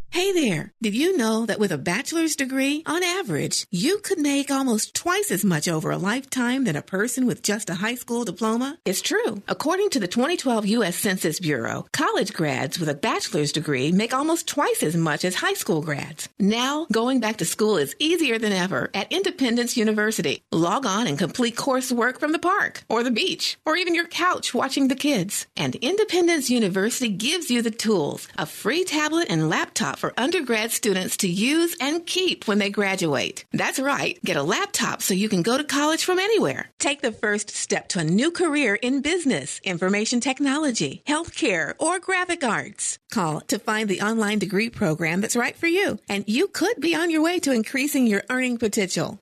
Hey there, did you know that with a bachelor's degree, on average, you could make almost twice as much over a lifetime than a person with just a high school diploma? It's true. According to the 2012 U.S. Census Bureau, college grads with a bachelor's degree make almost twice as much as high school grads. Now, going back to school is easier than ever at Independence University. Log on and complete coursework from the park, or the beach, or even your couch watching the kids. And Independence University gives you the tools, a free tablet and laptop for undergrad students to use and keep when they graduate. That's right. Get a laptop so you can go to college from anywhere. Take the first step to a new career in business, information technology, healthcare, or graphic arts. Call to find the online degree program that's right for you, and you could be on your way to increasing your earning potential.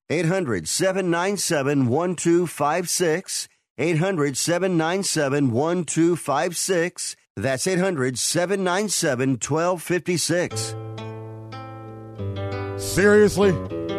800-797-1256. 800-797-1256. That's 800-797-1256. Seriously?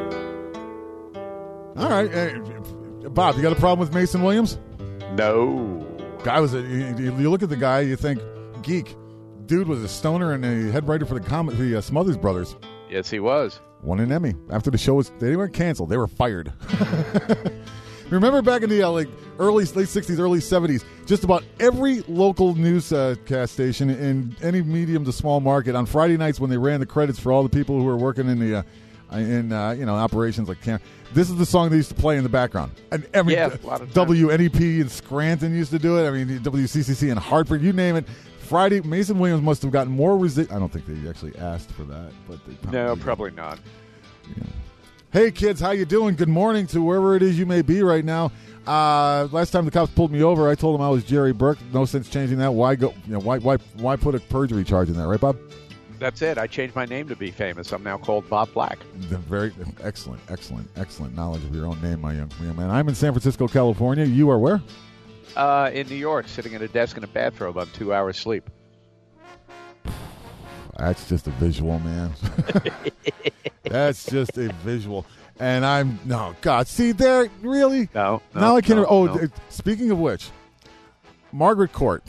All right. Hey, Bob, you got a problem with Mason Williams? No. Guy was you look at the guy, you think, geek. Dude was a stoner and a head writer for the Smothers Brothers. Yes, he was. Won an Emmy. After the show was, they weren't canceled. They were fired. Remember back in the late 60s, early 70s, just about every local newscast station in any medium to small market on Friday nights when they ran the credits for all the people who were working in the operations like camp. This is the song they used to play in the background. And WNEP in Scranton used to do it. I mean, WCCC in Hartford, you name it. Friday, Mason Williams must have gotten more I don't think they actually asked for that, but they probably not. Yeah. Hey kids, how you doing? Good morning to wherever it is you may be right now. Last time the cops pulled me over, I told them I was Jerry Burke. No sense changing that. Why go? Why put a perjury charge in there, right, Bob? That's it. I changed my name to be famous. I'm now called Bob Black. Very excellent knowledge of your own name, my young man. I'm in San Francisco, California. You are where? In New York, sitting at a desk in a bathrobe on 2 hours sleep. That's just a visual, man. That's just a visual. And see there, really? No. Now I can't. Speaking of which, Margaret Court.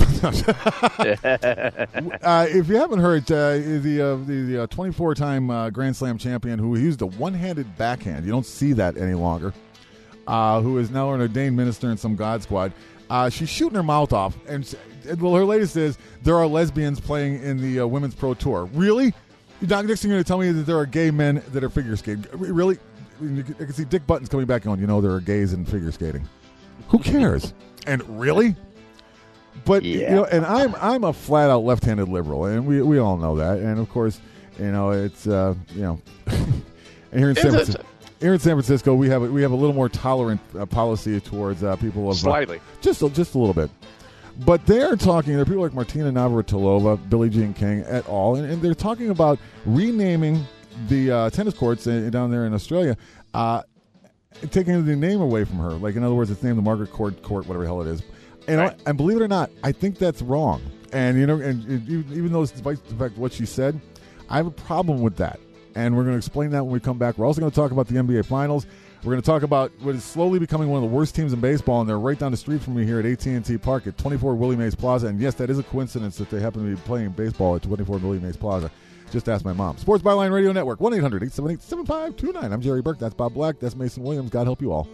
If you haven't heard, the 24-time Grand Slam champion who used a one-handed backhand, you don't see that any longer, who is now an ordained minister in some God Squad, she's shooting her mouth off. And her latest is there are lesbians playing in the Women's Pro Tour. Really? Next thing you're going to tell me that there are gay men that are figure skating. Really? I can see Dick Buttons coming back on, there are gays in figure skating. Who cares? And really? But and I'm a flat out left-handed liberal, and we all know that. And of course, it's and here in San Francisco, we have a little more tolerant policy towards people of slightly, just a little bit. But they're talking. There are people like Martina Navratilova, Billie Jean King, et al., and they're talking about renaming the tennis courts down there in Australia, taking the name away from her. Like, in other words, it's named the Margaret Court, whatever the hell it is. And believe it or not, I think that's wrong. And even though despite the fact what she said, I have a problem with that. And we're going to explain that when we come back. We're also going to talk about the NBA Finals. We're going to talk about what is slowly becoming one of the worst teams in baseball, and they're right down the street from me here at AT&T Park at 24 Willie Mays Plaza. And yes, that is a coincidence that they happen to be playing baseball at 24 Willie Mays Plaza. Just ask my mom. Sports Byline Radio Network, 1-800-878-7529. I'm Jerry Burke. That's Bob Black. That's Mason Williams. God help you all.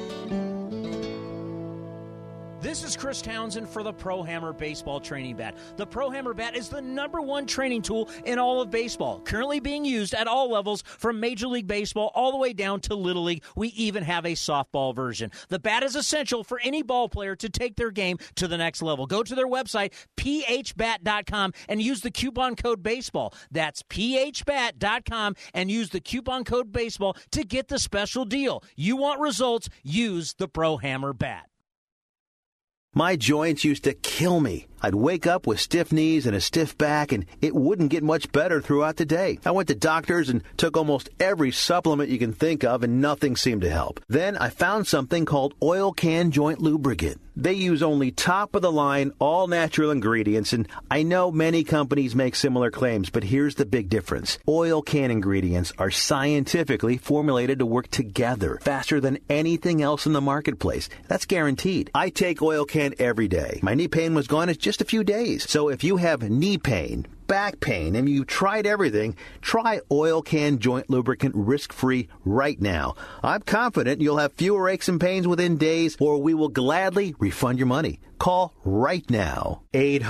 This is Chris Townsend for the Pro Hammer Baseball Training Bat. The Pro Hammer Bat is the #1 training tool in all of baseball, currently being used at all levels from Major League Baseball all the way down to Little League. We even have a softball version. The bat is essential for any ball player to take their game to the next level. Go to their website, phbat.com, and use the coupon code BASEBALL. That's phbat.com, and use the coupon code BASEBALL to get the special deal. You want results, use the Pro Hammer Bat. My joints used to kill me. I'd wake up with stiff knees and a stiff back, and it wouldn't get much better throughout the day. I went to doctors and took almost every supplement you can think of, and nothing seemed to help. Then I found something called Oil Can Joint Lubricant. They use only top-of-the-line, all-natural ingredients, and I know many companies make similar claims, but here's the big difference. Oil Can ingredients are scientifically formulated to work together faster than anything else in the marketplace. That's guaranteed. I take Oil Can every day. My knee pain was gone in just a few days. So if you have knee pain, back pain and you've tried everything, try Oil Can Joint Lubricant risk-free right now. I'm confident you'll have fewer aches and pains within days, or we will gladly refund your money. Call right now.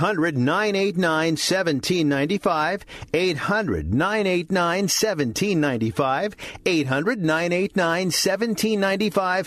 800-989-1795. 800-989-1795. 800-989-1795.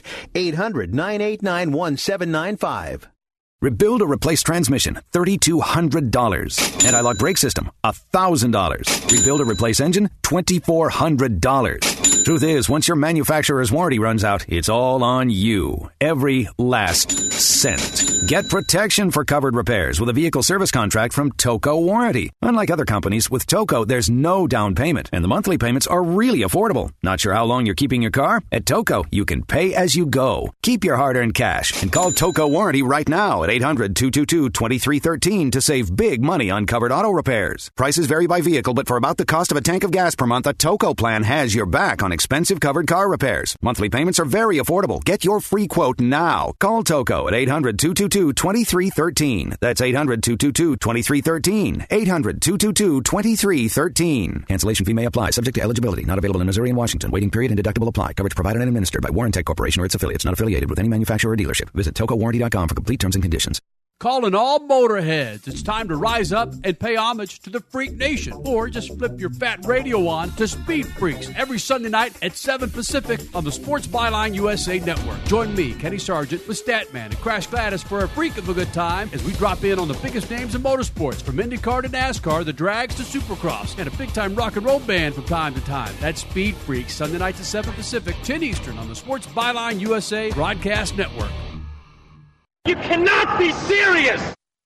800-989-1795. Rebuild or replace transmission, $3,200. Anti-lock brake system, $1,000. Rebuild or replace engine, $2,400. Truth is, once your manufacturer's warranty runs out, it's all on you. Every last cent. Get protection for covered repairs with a vehicle service contract from Toco Warranty. Unlike other companies, with Toco, there's no down payment, and the monthly payments are really affordable. Not sure how long you're keeping your car? At Toco, you can pay as you go. Keep your hard-earned cash and call Toco Warranty right now at 800-222-2313 to save big money on covered auto repairs. Prices vary by vehicle, but for about the cost of a tank of gas per month, a Toco plan has your back on expensive covered car repairs. Monthly payments are very affordable. Get your free quote now. Call Toco at 800-222-2313. That's 800-222-2313. 800-222-2313. Cancellation fee may apply. Subject to eligibility. Not available in Missouri and Washington. Waiting period and deductible apply. Coverage provided and administered by Warrantech Corporation or its affiliates. Not affiliated with any manufacturer or dealership. Visit TocoWarranty.com for complete terms and conditions. Calling all motorheads. It's time to rise up and pay homage to the Freak Nation. Or just flip your fat radio on to Speed Freaks every Sunday night at 7 Pacific on the Sports Byline USA Network. Join me, Kenny Sargent, with Statman and Crash Gladys for a freak of a good time as we drop in on the biggest names in motorsports, from IndyCar to NASCAR, the drags to Supercross, and a big-time rock and roll band from time to time. That's Speed Freaks, Sunday night to 7 Pacific, 10 Eastern on the Sports Byline USA Broadcast Network. You cannot be serious!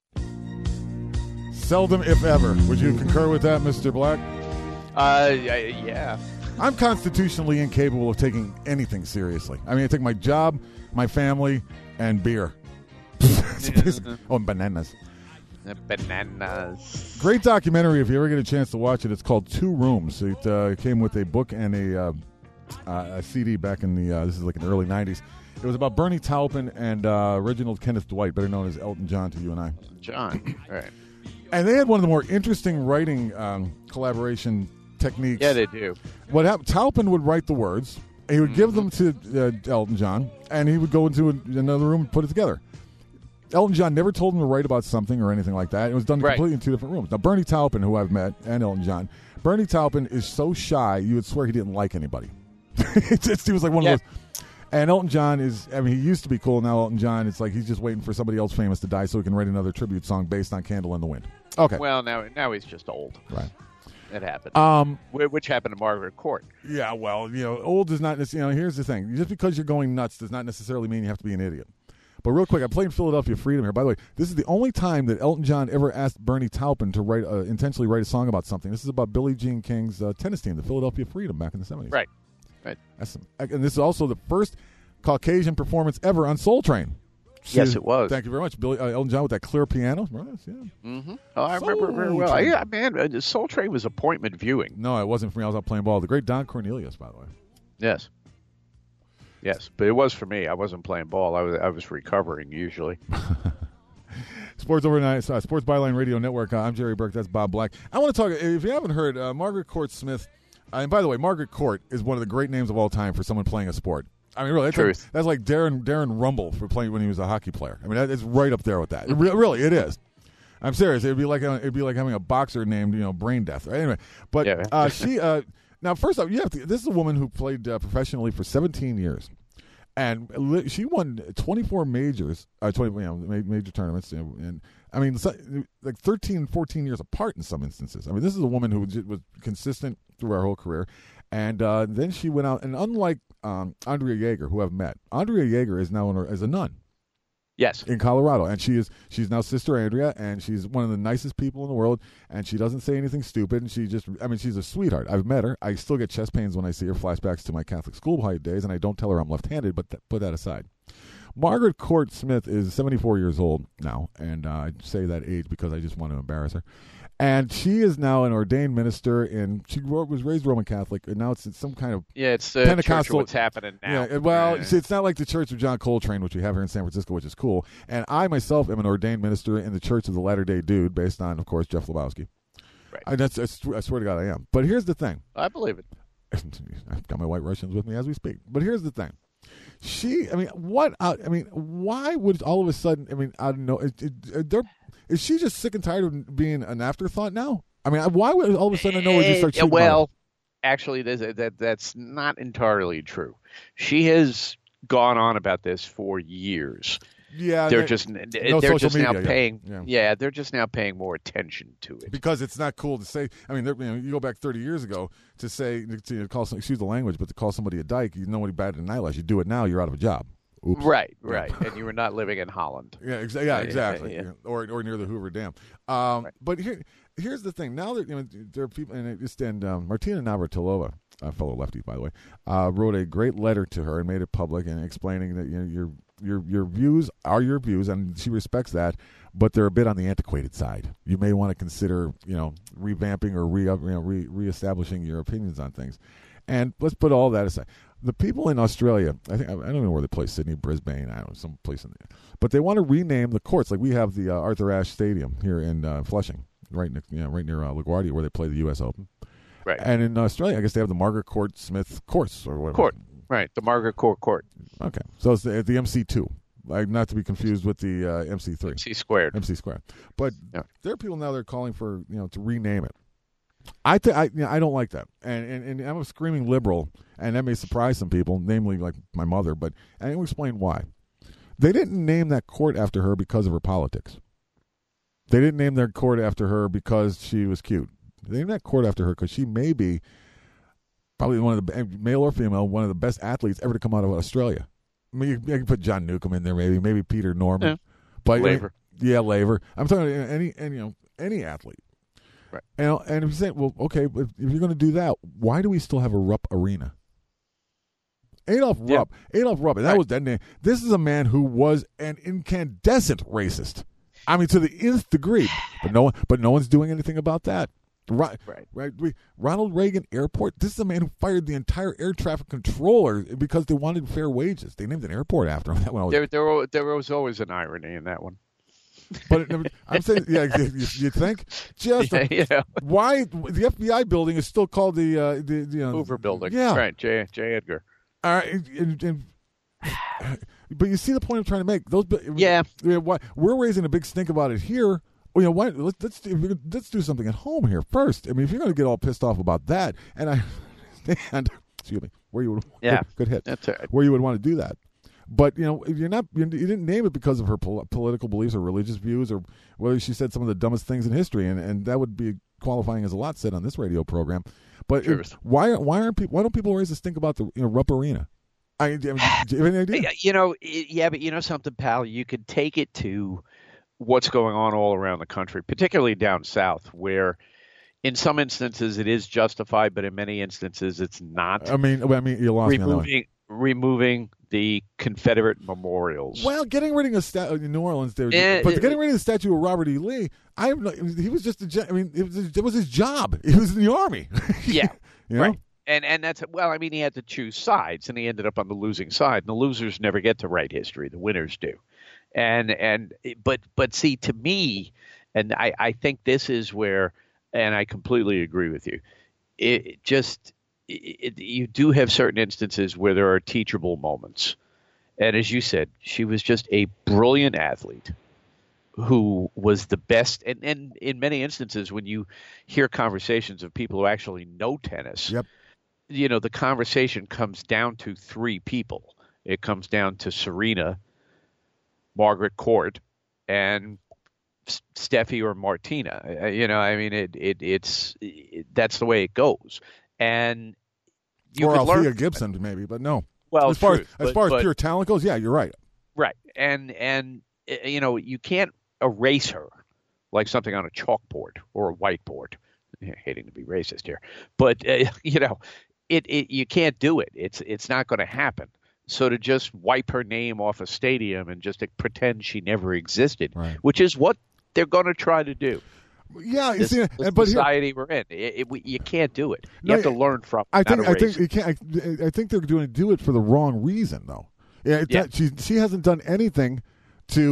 Seldom, if ever. Would you concur with that, Mr. Black? Yeah. I'm constitutionally incapable of taking anything seriously. I mean, I take my job, my family, and beer. Oh, and bananas. Bananas. Great documentary if you ever get a chance to watch it. It's called Two Rooms. It came with a book and a CD back in the, this is like in the early 90s. It was about Bernie Taupin and Reginald Kenneth Dwight, better known as Elton John to you and I. John, all right. And they had one of the more interesting writing collaboration techniques. Yeah, they do. What happened? Taupin would write the words. And he would give them to Elton John, and he would go into another room and put it together. Elton John never told him to write about something or anything like that. It was done completely in two different rooms. Now, Bernie Taupin, who I've met, and Elton John, Bernie Taupin is so shy, you would swear he didn't like anybody. He was like one of those. And Elton John is, I mean, he used to be cool. Now Elton John, it's like he's just waiting for somebody else famous to die so he can write another tribute song based on Candle in the Wind. Okay. Well, now he's just old. Right. It happened. Which happened to Margaret Court. Yeah, well, old does not, here's the thing. Just because you're going nuts does not necessarily mean you have to be an idiot. But real quick, I'm playing Philadelphia Freedom here. By the way, this is the only time that Elton John ever asked Bernie Taupin to intentionally write a song about something. This is about Billie Jean King's tennis team, the Philadelphia Freedom, back in the 70s. Right. And this is also the first Caucasian performance ever on Soul Train. Yes, it was. Thank you very much, Elton John, with that clear piano. Right? Yeah. Mm-hmm. Oh, I remember very well. Man, Soul Train was appointment viewing. No, it wasn't for me. I was out playing ball. The great Don Cornelius, by the way. Yes, but it was for me. I wasn't playing ball. I was recovering usually. Sports Overnight, Sports Byline Radio Network. I'm Jerry Burke. That's Bob Black. I want to talk. If you haven't heard, Margaret Court Smith. And by the way, Margaret Court is one of the great names of all time for someone playing a sport. I mean, really, that's like Darren Rumble for playing when he was a hockey player. I mean, it's right up there with that. Really, it is. I'm serious. It'd be like having a boxer named Brain Death. Right? Anyway, but she now first off, this is a woman who played professionally for 17 years, and she won 24 majors, major tournaments, and I mean, like 13, 14 years apart in some instances. I mean, this is a woman who was consistent through her whole career. And then she went out, and unlike Andrea Jaeger, who I've met, Andrea Jaeger is now as a nun. Yes. In Colorado. And she's now Sister Andrea, and she's one of the nicest people in the world, and she doesn't say anything stupid, and she's a sweetheart. I've met her. I still get chest pains when I see her, flashbacks to my Catholic school days, and I don't tell her I'm left-handed, but put that aside. Margaret Court Smith is 74 years old now, and I say that age because I just want to embarrass her. And she is now an ordained minister, and she was raised Roman Catholic, and now it's some kind of it's Pentecostal. Church of what's happening now. Yeah, well, it's not like the Church of John Coltrane, which we have here in San Francisco, which is cool. And I myself am an ordained minister in the Church of the Latter-day Dude, based on, of course, Jeff Lebowski. Right. I swear to God, I am. But here's the thing. I believe it. I've got my White Russians with me as we speak. But here's the thing. Why would all of a sudden? I don't know. Is she just sick and tired of being an afterthought now? I mean, why would all of a sudden Norah just start shooting? Well, actually, that's not entirely true. She has gone on about this for years. Yeah, they're just now paying. Yeah, they're just now paying more attention to it because it's not cool to say. I mean, you go back 30 years ago to say to call excuse the language, but to call somebody a dyke, you know what he batted an eyelash. You do it now, you're out of a job. Oops. Right, and you were not living in Holland. Yeah, exactly. Yeah. Or near the Hoover Dam. Right. But here's the thing. Now that there are people, and Martina Navratilova, a fellow lefty, by the way, wrote a great letter to her and made it public and explaining that your views are your views, and she respects that, but they're a bit on the antiquated side. You may want to consider, revamping or reestablishing your opinions on things. And let's put all that aside. The people in Australia, I don't know where they play, Sydney, Brisbane, I don't know, some place in there, but they want to rename the courts. Like we have the Arthur Ashe Stadium here in Flushing, right near LaGuardia, where they play the U.S. Open. Right. And in Australia, I guess they have the Margaret Court Smith courts or whatever. Court. Right, the Margaret Court. Okay, so it's the MC2, not to be confused with the MC3. MC squared. But there are people now that are calling for to rename it. I don't like that, and I'm a screaming liberal, and that may surprise some people, namely like my mother. But I will explain why. They didn't name that court after her because of her politics. They didn't name their court after her because she was cute. They named that court after her because she may be probably one of the male or female, one of the best athletes ever to come out of Australia. I mean, you can put John Newcombe in there, maybe Peter Norman, but Laver. Laver. I'm talking any athlete. Right. And if you say, well, okay, but if you're going to do that, why do we still have a Rupp Arena? Adolf Rupp, and that was that name. This is a man who was an incandescent racist. I mean, to the nth degree. But no one's doing anything about that. Right. Ronald Reagan Airport. This is a man who fired the entire air traffic controller because they wanted fair wages. They named an airport after him. That one there was always an irony in that one. But I'm saying, you think why the FBI building is still called the Hoover Building? Yeah, right. J. Edgar. All right, but you see the point I'm trying to make. Why we're raising a big stink about it here. Well, why? Let's do something at home here first. I mean, if you're going to get all pissed off about that, and I understand, excuse me, where you would good hit. That's all right. Where you would want to do that. But if you didn't name it because of her political beliefs or religious views, or whether she said some of the dumbest things in history, and that would be qualifying as a lot said on this radio program. But why don't people raise a stink about the Rupp Arena? Do you have any idea? But you know something, pal, you could take it to what's going on all around the country, particularly down south, where in some instances it is justified, but in many instances it's not. I mean, you lost me on that one. Removing the Confederate memorials. Well, getting rid of a statue in New Orleans, but getting rid of the statue of Robert E. Lee, he was just it was his job. He was in the Army. Yeah, right. And that's he had to choose sides, and he ended up on the losing side. And the losers never get to write history; the winners do. But see, to me, and I think this is where, and I completely agree with you. You do have certain instances where there are teachable moments. And as you said, she was just a brilliant athlete who was the best. And in many instances, when you hear conversations of people who actually know tennis, the conversation comes down to three people. It comes down to Serena, Margaret Court, and Steffi or Martina. It's that's the way it goes. And or Althea Gibson, maybe, but no. Well, as far as pure talent goes, yeah, you're right. Right, and you can't erase her like something on a chalkboard or a whiteboard. Hating to be racist here, but you can't do it. It's not going to happen. So to just wipe her name off a stadium and just to pretend she never existed, which is what they're going to try to do. Yeah, this society we're in, you can't do it. You have to learn from. I think you can't. I think they're going to do it for the wrong reason, though. She hasn't done anything to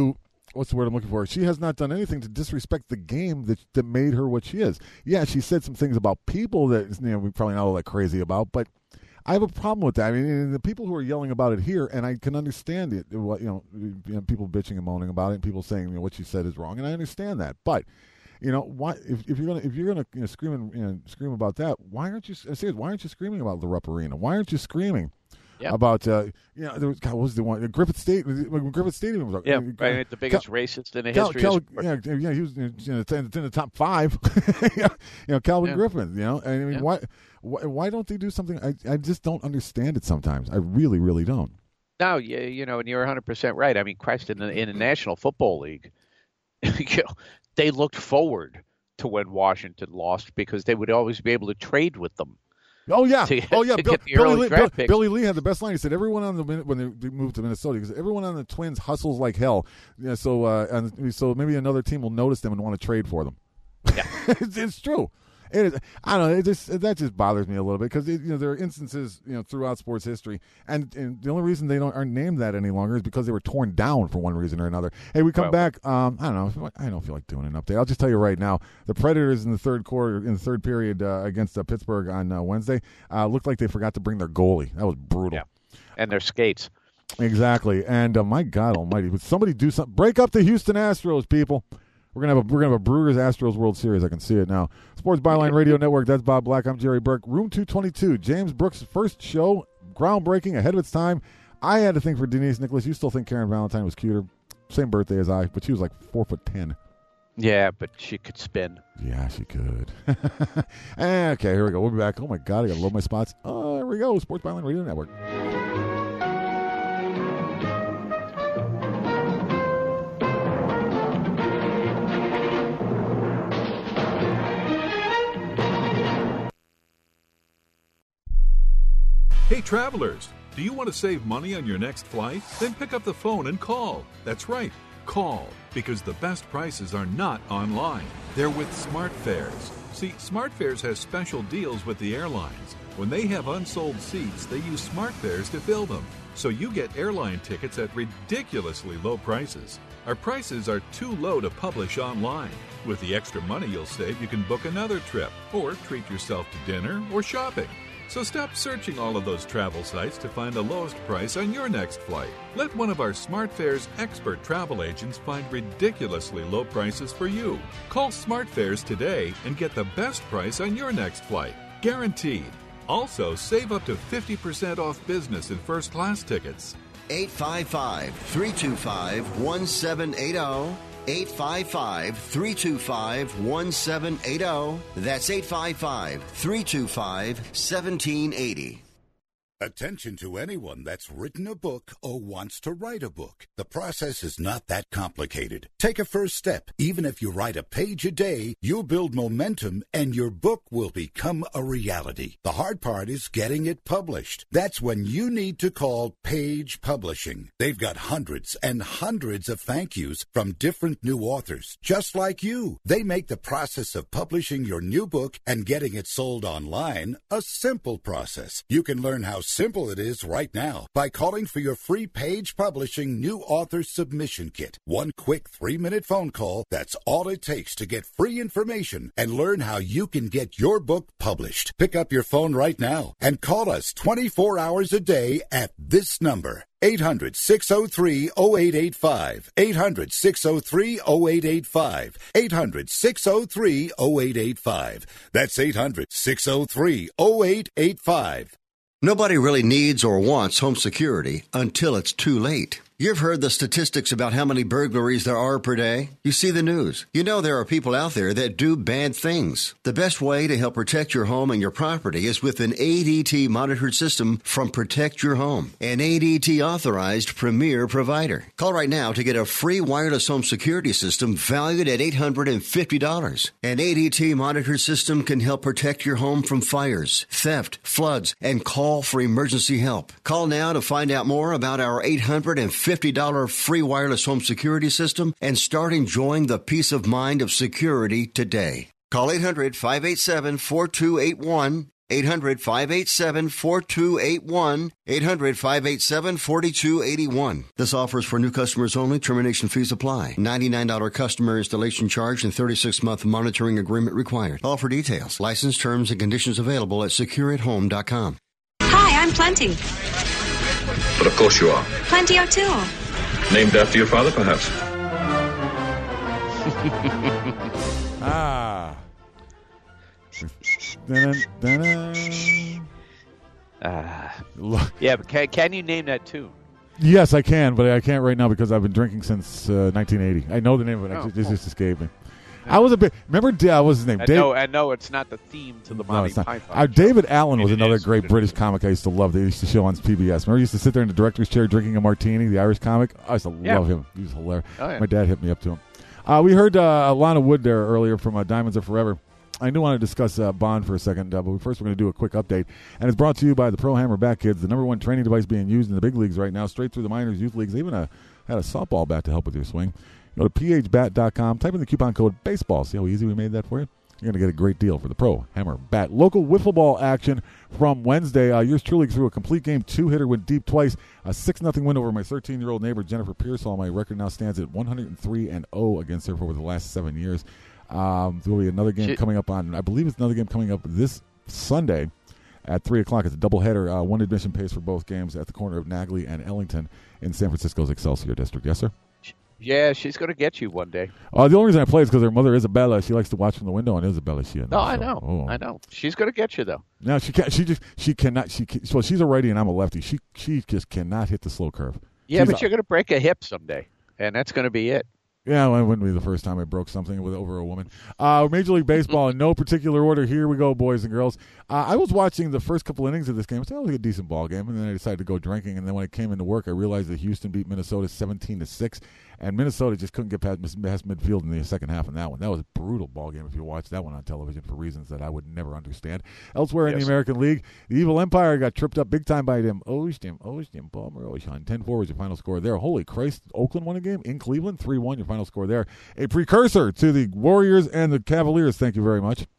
what's the word I'm looking for? She has not done anything to disrespect the game that made her what she is. Yeah, she said some things about people that we probably not all that crazy about, but I have a problem with that. I mean, the people who are yelling about it here, and I can understand it. People bitching and moaning about it, and people saying what she said is wrong, and I understand that. But why if you're gonna scream about that, why aren't you screaming about the Rupp Arena? Why aren't you screaming? Yep. About there was, what was the one Griffith Stadium was the biggest racist in the history of sports. He was in the top 5. Calvin Griffin. I mean, why don't they do something? I just don't understand it sometimes. I really, really don't. No, and you're 100% right. I mean, Christ, in the National Football League, they looked forward to when Washington lost because they would always be able to trade with them. Oh yeah, Billy Lee had the best line. He said, "Everyone on when they moved to Minnesota, because everyone on the Twins hustles like hell. So maybe another team will notice them and want to trade for them." Yeah, it's true. It is. I don't know. That just bothers me a little bit because there are instances throughout sports history, and the only reason they aren't named that any longer is because they were torn down for one reason or another. Hey, we come back. I don't know. I don't feel like doing an update. I'll just tell you right now. The Predators in the third period against Pittsburgh on Wednesday looked like they forgot to bring their goalie. That was brutal. Yeah, and their skates. Exactly. And my God Almighty, would somebody do something? Break up the Houston Astros, people. We're gonna have a Brewers Astros World Series. I can see it now. Sports Byline Radio Network. That's Bob Black. I'm Jerry Burke. Room 222. James Brooks' first show, groundbreaking, ahead of its time. I had to think for Denise Nicholas. You still think Karen Valentine was cuter? Same birthday as I, but she was like 4'10". Yeah, but she could spin. Yeah, she could. Okay, here we go. We'll be back. Oh my God, I gotta load my spots. Oh, here we go. Sports Byline Radio Network. Hey travelers, do you want to save money on your next flight? Then pick up the phone and call. That's right, call, because the best prices are not online. They're with SmartFares. See, SmartFares has special deals with the airlines. When they have unsold seats, they use SmartFares to fill them. So you get airline tickets at ridiculously low prices. Our prices are too low to publish online. With the extra money you'll save, you can book another trip or treat yourself to dinner or shopping. So stop searching all of those travel sites to find the lowest price on your next flight. Let one of our SmartFares expert travel agents find ridiculously low prices for you. Call SmartFares today and get the best price on your next flight. Guaranteed. Also, save up to 50% off business and first class tickets. 855-325-1780. 855-325-1780. That's 855-325-1780. Attention to anyone that's written a book or wants to write a book. The process is not that complicated. Take a first step. Even if you write a page a day, you'll build momentum and your book will become a reality. The hard part is getting it published. That's when you need to call Page Publishing. They've got hundreds and hundreds of thank yous from different new authors, just like you. They make the process of publishing your new book and getting it sold online a simple process. You can learn how simple it is right now by calling for your free Page Publishing New Author Submission Kit. One quick 3-minute phone call, that's all it takes to get free information and learn how you can get your book published. Pick up your phone right now and call us 24 hours a day at this number. 800-603-0885. 800-603-0885. 800-603-0885. That's 800-603-0885. Nobody really needs or wants home security until it's too late. You've heard the statistics about how many burglaries there are per day. You see the news. You know there are people out there that do bad things. The best way to help protect your home and your property is with an ADT monitored system from Protect Your Home, an ADT authorized premier provider. Call right now to get a free wireless home security system valued at $850. An ADT monitored system can help protect your home from fires, theft, floods, and call for emergency help. Call now to find out more about our $850 free wireless home security system and start enjoying the peace of mind of security today. Call 800-587-4281. 800-587-4281. 800-587-4281. This offer is for new customers only. Termination fees apply. $99 customer installation charge and 36-month monitoring agreement required. All for details. License terms and conditions available at secureathome.com. Hi, I'm Plenty. But of course you are. Plenty O'Toole. Named after your father, perhaps? Yeah, but can you name that tune? Yes, I can, but I can't right now because I've been drinking since 1980. I know the name of it. It just escaped me. I was a bit. Remember, what's his name? I know it's not the theme to the Monty Python. David Allen was another great British comic I used to love. They used to show on PBS. Remember, he used to sit there in the director's chair drinking a martini. The Irish comic. I used to love him. He was hilarious. Oh, yeah. My dad hit me up to him. We heard Lana Wood there earlier from Diamonds Are Forever. I do want to discuss Bond for a second, but first we're going to do a quick update. And it's brought to you by the Pro Hammer Bat Kids, the number one training device being used in the big leagues right now, straight through the minors, youth leagues. They even had a softball bat to help with your swing. Go to phbat.com, type in the coupon code BASEBALL. See how easy we made that for you? You're going to get a great deal for the Pro Hammer Bat. Local wiffle ball action from Wednesday. Yours truly threw a complete game, 2-hitter, went deep twice. A 6-0 win over my 13-year-old neighbor, Jennifer Pearsall. My record now stands at 103-0 against her for over the last 7 years. There will be another game coming up I believe it's another game coming up this Sunday at 3 o'clock. It's a doubleheader. One admission pays for both games at the corner of Nagley and Ellington in San Francisco's Excelsior District. Yes, sir? Yeah, she's going to get you one day. The only reason I play is because her mother, Isabella, she likes to watch from the window, and Isabella, I know. She's going to get you, though. No, she cannot. Well, she's a righty, and I'm a lefty. She just cannot hit the slow curve. Yeah, but you're going to break a hip someday, and that's going to be it. Yeah, well, it wouldn't be the first time I broke something over a woman. Major League Baseball in no particular order. Here we go, boys and girls. I was watching the first couple innings of this game. I said, it was a decent ball game, and then I decided to go drinking. And then when I came into work, I realized that Houston beat Minnesota 17-6, and Minnesota just couldn't get past midfield in the second half in that one. That was a brutal ball game if you watched that one on television for reasons that I would never understand. Elsewhere in the American League, the Evil Empire got tripped up big time by them. Ocean, Palmer, Ocean. 10-4 was your final score there. Holy Christ, Oakland won a game in Cleveland, 3-1 your final score there. A precursor to the Warriors and the Cavaliers. Thank you very much.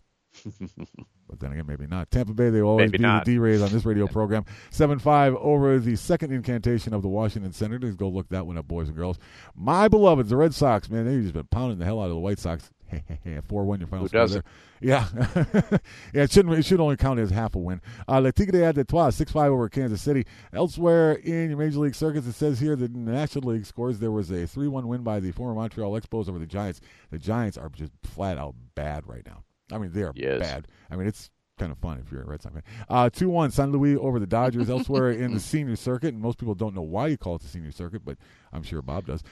But then again, maybe not. Tampa Bay, they always beat the D-Rays on this radio program. 7-5 over the second incantation of the Washington Senators. Go look that one up, boys and girls. My beloveds, the Red Sox, man, they've just been pounding the hell out of the White Sox. 4-1 your final score there. Yeah. Yeah, it should only count as half a win. Le Tigre de Trois, 6-5 over Kansas City. Elsewhere in your Major League circuits, it says here that in the National League scores, there was a 3-1 win by the former Montreal Expos over the Giants. The Giants are just flat out bad right now. I mean, they are bad. I mean, it's kind of fun if you're a Red Sox fan. 2-1 San Luis over the Dodgers. Elsewhere in the senior circuit, and most people don't know why you call it the senior circuit, but I'm sure Bob does.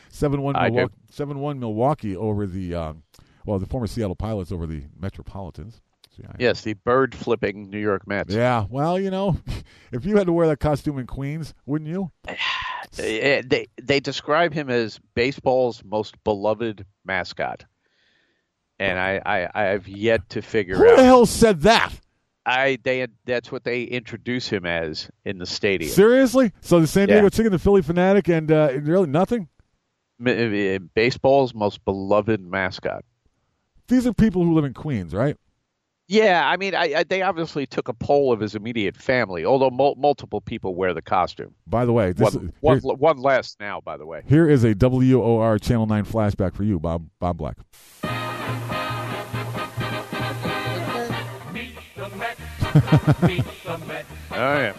7-1 Milwaukee over the the former Seattle Pilots over the Metropolitans. Yes, the bird-flipping New York Mets. Yeah, well, if you had to wear that costume in Queens, wouldn't you? They describe him as baseball's most beloved mascot. And I've yet to figure out. Who the hell said that? That's what they introduce him as in the stadium. Seriously? So the San Diego Chicken, the Philly Fanatic, and really nothing? Baseball's most beloved mascot. These are people who live in Queens, right? Yeah, I mean, they obviously took a poll of his immediate family, although multiple people wear the costume. By the way, one less now, by the way. Here is a WOR Channel 9 flashback for you, Bob Black. Oh, yeah.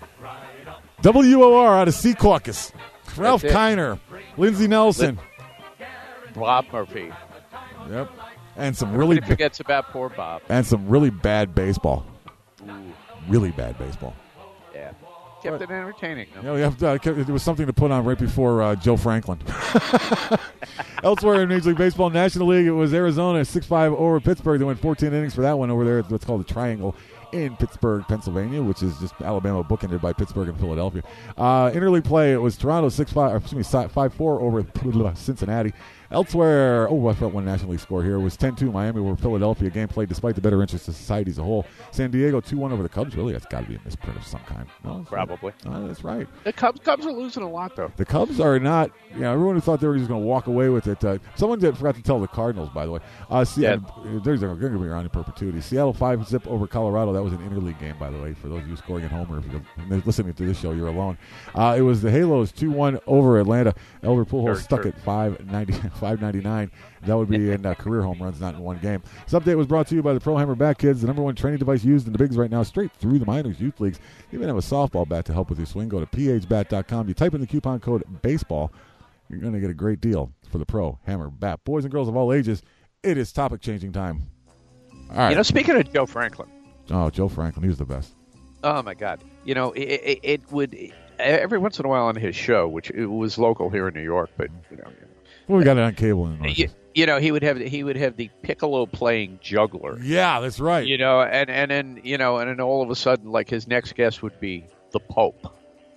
WOR out of Sea Caucus. Ralph Kiner, Lindsey Nelson, Bob Murphy. Yep. And some really forgets about poor Bob. And some really bad baseball. Ooh. Really bad baseball. Yeah. Kept it entertaining. It was something to put on right before Joe Franklin. Elsewhere in Major League Baseball, National League, it was Arizona 6-5 over Pittsburgh. They went 14 innings for that one over there at what's called the Triangle in Pittsburgh, Pennsylvania, which is just Alabama bookended by Pittsburgh and Philadelphia. Interleague play, it was Toronto 5-4 over Cincinnati. Elsewhere, I felt one National League score here. It was 10-2 Miami over Philadelphia. Game played despite the better interest of society as a whole. San Diego 2-1 over the Cubs. Really, that's got to be a misprint of some kind. No, Probably. That's right. The Cubs are losing a lot, though. The Cubs are not, everyone who thought they were just going to walk away with it. Someone forgot to tell the Cardinals, by the way. They're going to be around in perpetuity. Seattle 5-0 over Colorado. That was an interleague game, by the way, for those of you scoring at home or if you're listening to this show, you're alone. It was the Halos 2-1 over Atlanta. Albert Pujols stuck at 599. That would be in career home runs, not in one game. This update was brought to you by the Pro Hammer Bat Kids, the number one training device used in the bigs right now, straight through the minors, youth leagues. You even have a softball bat to help with your swing. Go to phbat.com. You type in the coupon code BASEBALL. You're going to get a great deal for the Pro Hammer Bat. Boys and girls of all ages, it is topic-changing time. All right. Speaking of Joe Franklin. Oh, Joe Franklin, he was the best. Oh, my God. It would, every once in a while on his show, which it was local here in New York, but, Well, we got it on cable in the North. He would have the piccolo playing juggler. Yeah, that's right. And then all of a sudden, like his next guest would be the Pope.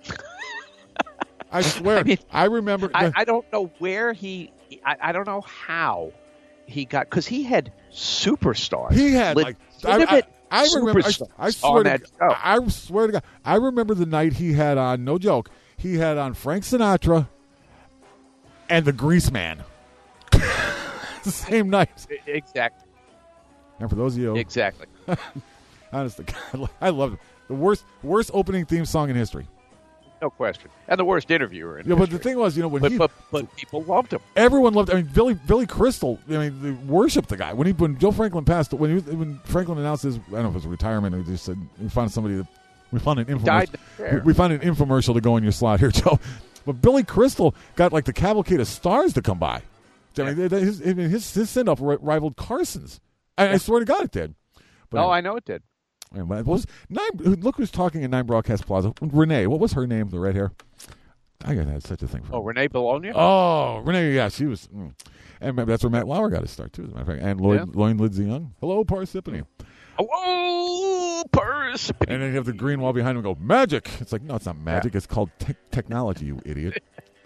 I swear, I remember. I don't know where I don't know how he got, because he had superstars. He had I remember. I swear to God, I remember the night he had on. No joke. He had on Frank Sinatra and the Grease Man. The same night. Exactly. And for those of you, exactly. Honestly, I love it. The worst opening theme song in history. No question. And the worst interviewer in history. But the thing was, when but people loved him. Everyone loved. Billy Crystal. They worshipped the guy. When Joe Franklin passed, when Franklin announced his, I don't know if it was retirement, or just said we found somebody we found an infomercial. We found an infomercial to go in your slot here, Joe. But Billy Crystal got like the cavalcade of stars to come by. Yeah. His send-off rivaled Carson's. I swear to God, it did. But I know it did. Look who's talking in 9 Broadcast Plaza. Renee. What was her name, the red hair? I got to have such a thing for her. Oh, Renee Bologna? Oh, Renee, yeah, she was. And that's where Matt Lauer got his start, too, as a matter of fact. And Lloyd Lindsay Young. Hello, Parsippany. Hello, Parsippany. And then you have the green wall behind him and go, magic. It's like, no, it's not magic. Yeah. It's called technology, you idiot.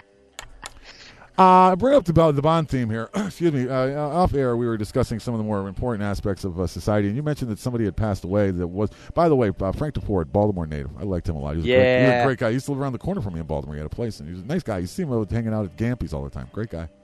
Bring up the Bond theme here. Excuse me. Off air, we were discussing some of the more important aspects of society, and you mentioned that somebody had passed away. That was, by the way, Frank DeFord, Baltimore native. I liked him a lot. He was a great guy. He used to live around the corner from me in Baltimore. He had a place, and he was a nice guy. You see him hanging out at Gampy's all the time. Great guy.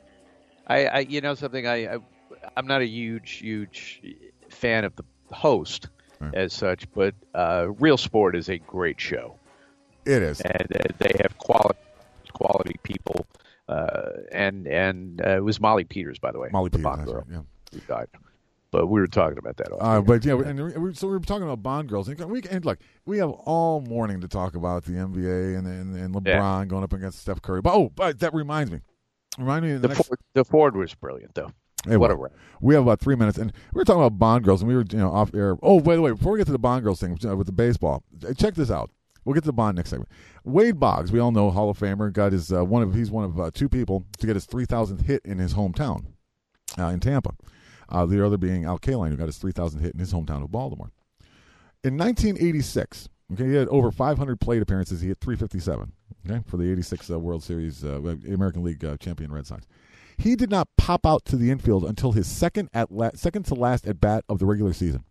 I'm not a huge fan of the host as such, but Real Sport is a great show. It is, and they have quality people. And it was Molly Peters, by the way. Molly Peters, Bond girl, right, yeah. Who died. But we were talking about that. So we were talking about Bond girls. And look, we have all morning to talk about the NBA and LeBron going up against Steph Curry. But that reminds me. The Ford was brilliant, though. Hey, whatever. We have about 3 minutes, and we were talking about Bond girls, and we were off air. Oh, by the way, before we get to the Bond girls thing with the baseball, check this out. We'll get to the Bond next segment. Wade Boggs, we all know, Hall of Famer, got his he's one of 2 people to get his 3,000th hit in his hometown in Tampa. The other being Al Kaline, who got his 3,000th hit in his hometown of Baltimore. In 1986, he had over 500 plate appearances. He hit 357 for the 86 World Series American League champion Red Sox. He did not pop out to the infield until his second to last at bat of the regular season.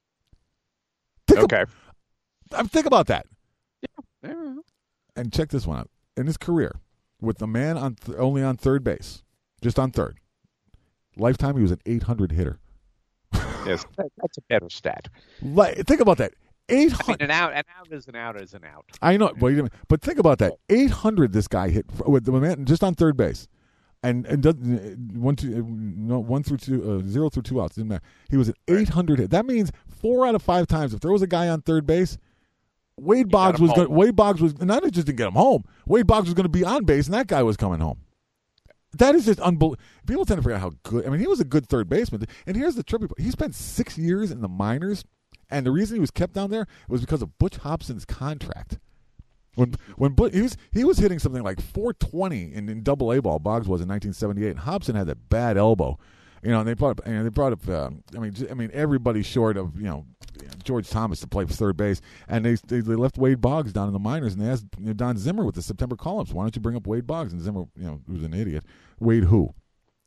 Think about that. Yeah. And check this one out. In his career, with the man only on third base, just on third, lifetime he was an 800 hitter. Yes, that's a better stat. Think about that. 800. An out is an out is an out. I know, but think about that. 800 this guy hit with the man just on third base. And 0 through 2 outs. Didn't matter. He was an 800 hit. That means 4 out of 5 times if there was a guy on third base, Wade Boggs was not just to get him home. Wade Boggs was going to be on base, and that guy was coming home. That is just unbelievable. People tend to forget how good. I mean, he was a good third baseman. And here's the trippy part: he spent 6 years in the minors, and the reason he was kept down there was because of Butch Hobson's contract. When he was hitting something like 420 in Double-A ball, Boggs was in 1978, and Hobson had that bad elbow. And they brought up. Everybody short of George Thomas to play for third base, and they left Wade Boggs down in the minors, and they asked Don Zimmer with the September call-ups, why don't you bring up Wade Boggs? And Zimmer, who's an idiot, Wade who?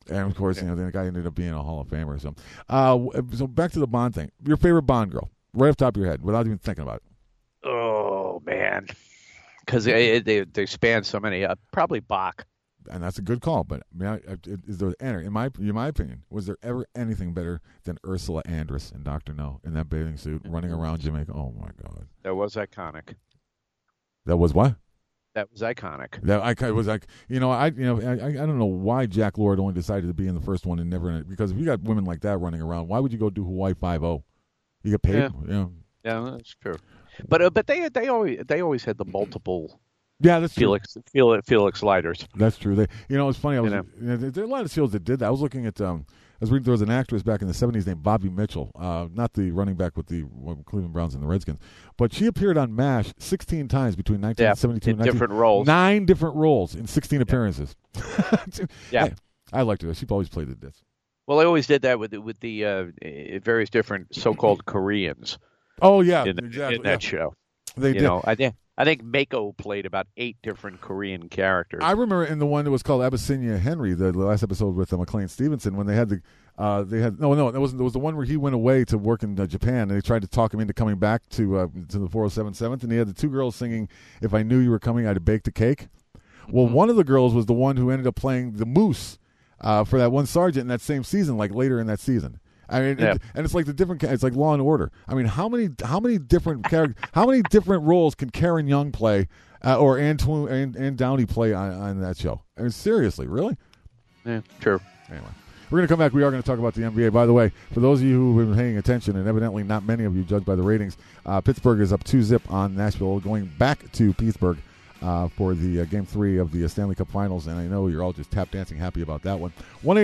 And, of course, the guy ended up being a Hall of Famer. So back to the Bond thing. Your favorite Bond girl, right off the top of your head, without even thinking about it. Oh, man. Because they span so many. Probably Bach. And that's a good call. But is there in my opinion, was there ever anything better than Ursula Andress in Dr. No in that bathing suit running around Jamaica? Oh, my God. That was iconic. That was what? That was iconic. That was like, I don't know why Jack Lord only decided to be in the first one and never in it. Because if you got women like that running around, why would you go do Hawaii 5-0? You get paid. Yeah, that's true. But they always had the multiple. Yeah, that's Felix Leiters. That's true. It's funny. There are a lot of shows that did that. I was looking at. I was reading there was an actress back in the 70s named Bobby Mitchell, not the running back with the Cleveland Browns and the Redskins, but she appeared on MASH 16 times between 1972 and different roles. 9 different roles in 16 appearances. Yeah, I liked her. She always played the disc. Well, they always did that with the various different so-called Koreans. Oh yeah, exactly. In that show. They did. I think Mako played about 8 different Korean characters. I remember in the one that was called Abyssinia Henry, the last episode with McLean Stevenson, when they had it was the one where he went away to work in Japan, and they tried to talk him into coming back to the 407 7th, and he had the 2 girls singing "If I Knew You Were Coming, I'd Bake the Cake." Well, one of the girls was the one who ended up playing the moose for that one sergeant in that same season, like later in that season. I mean, and it's like it's like Law and Order. I mean, how many different how many different roles can Karen Young play, or Ann Downey play on that show? I mean, seriously, really? Yeah, true. Anyway, we're going to come back. We are going to talk about the NBA. By the way, for those of you who have been paying attention, and evidently not many of you, judged by the ratings, Pittsburgh is up 2-0 on Nashville, going back to Pittsburgh for the Game 3 of the Stanley Cup Finals, and I know you're all just tap dancing happy about that one.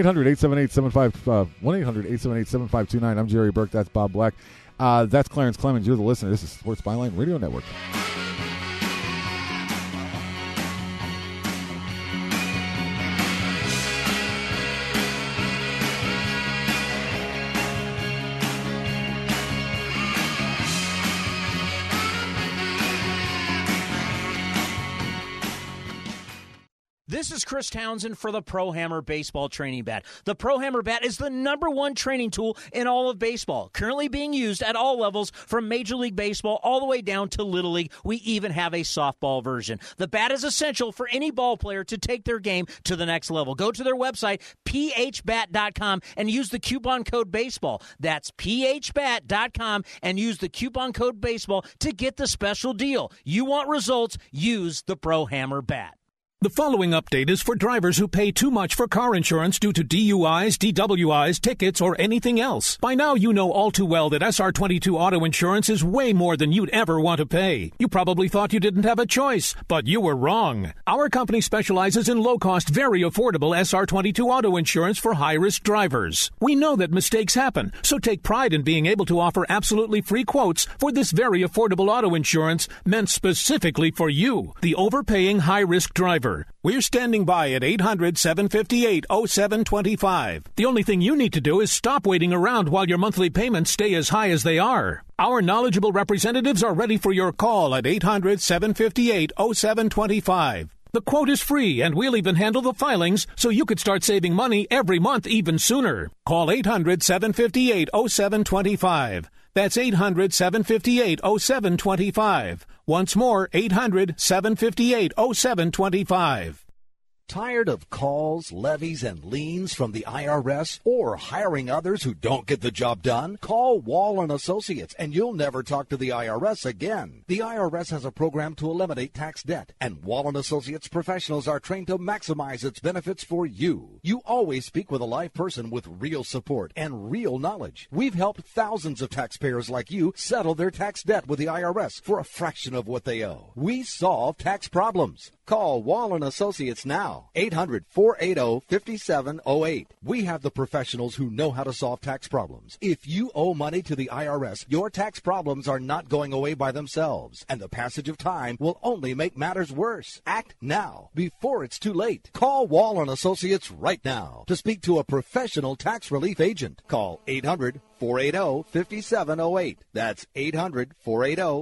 1-800-878-7529. I'm Jerry Burke. That's Bob Black. That's Clarence Clemens. You're the listener. This is Sports Byline Radio Network. This is Chris Townsend for the Pro Hammer Baseball Training Bat. The Pro Hammer Bat is the #1 training tool in all of baseball, currently being used at all levels from Major League Baseball all the way down to Little League. We even have a softball version. The bat is essential for any ball player to take their game to the next level. Go to their website, phbat.com, and use the coupon code BASEBALL. That's phbat.com, and use the coupon code BASEBALL to get the special deal. You want results, use the Pro Hammer Bat. The following update is for drivers who pay too much for car insurance due to DUIs, DWIs, tickets, or anything else. By now, you know all too well that SR22 auto insurance is way more than you'd ever want to pay. You probably thought you didn't have a choice, but you were wrong. Our company specializes in low-cost, very affordable SR22 auto insurance for high-risk drivers. We know that mistakes happen, so take pride in being able to offer absolutely free quotes for this very affordable auto insurance meant specifically for you, the overpaying high-risk driver. We're standing by at 800-758-0725. The only thing you need to do is stop waiting around while your monthly payments stay as high as they are. Our knowledgeable representatives are ready for your call at 800-758-0725. The quote is free, and we'll even handle the filings so you could start saving money every month even sooner. Call 800-758-0725. That's 800-758-0725. Once more, 800-758-0725. Tired of calls, levies, and liens from the IRS, or hiring others who don't get the job done? Call Wall & Associates, and you'll never talk to the IRS again. The IRS has a program to eliminate tax debt, and Wall & Associates professionals are trained to maximize its benefits for you. You always speak with a live person with real support and real knowledge. We've helped thousands of taxpayers like you settle their tax debt with the IRS for a fraction of what they owe. We solve tax problems. Call Wall & Associates now, 800-480-5708. We have the professionals who know how to solve tax problems. If you owe money to the IRS, your tax problems are not going away by themselves, and the passage of time will only make matters worse. Act now, before it's too late. Call Wall & Associates right now to speak to a professional tax relief agent. Call 800-480-5708. That's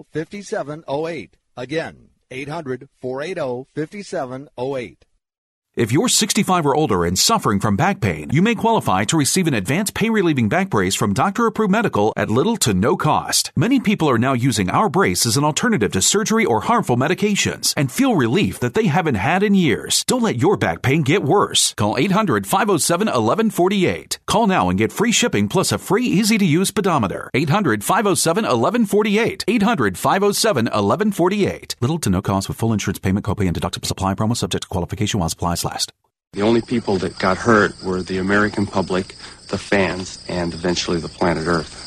800-480-5708. Again, 800-480-5708. If you're 65 or older and suffering from back pain, you may qualify to receive an advanced pain-relieving back brace from Dr. Approved Medical at little to no cost. Many people are now using our brace as an alternative to surgery or harmful medications and feel relief that they haven't had in years. Don't let your back pain get worse. Call 800-507-1148. Call now and get free shipping plus a free easy-to-use pedometer. 800-507-1148. 800-507-1148. Little to no cost with full insurance payment, copay, and deductible supply promo subject to qualification while supplies last. The only people that got hurt were the American public, the fans, and eventually the planet Earth.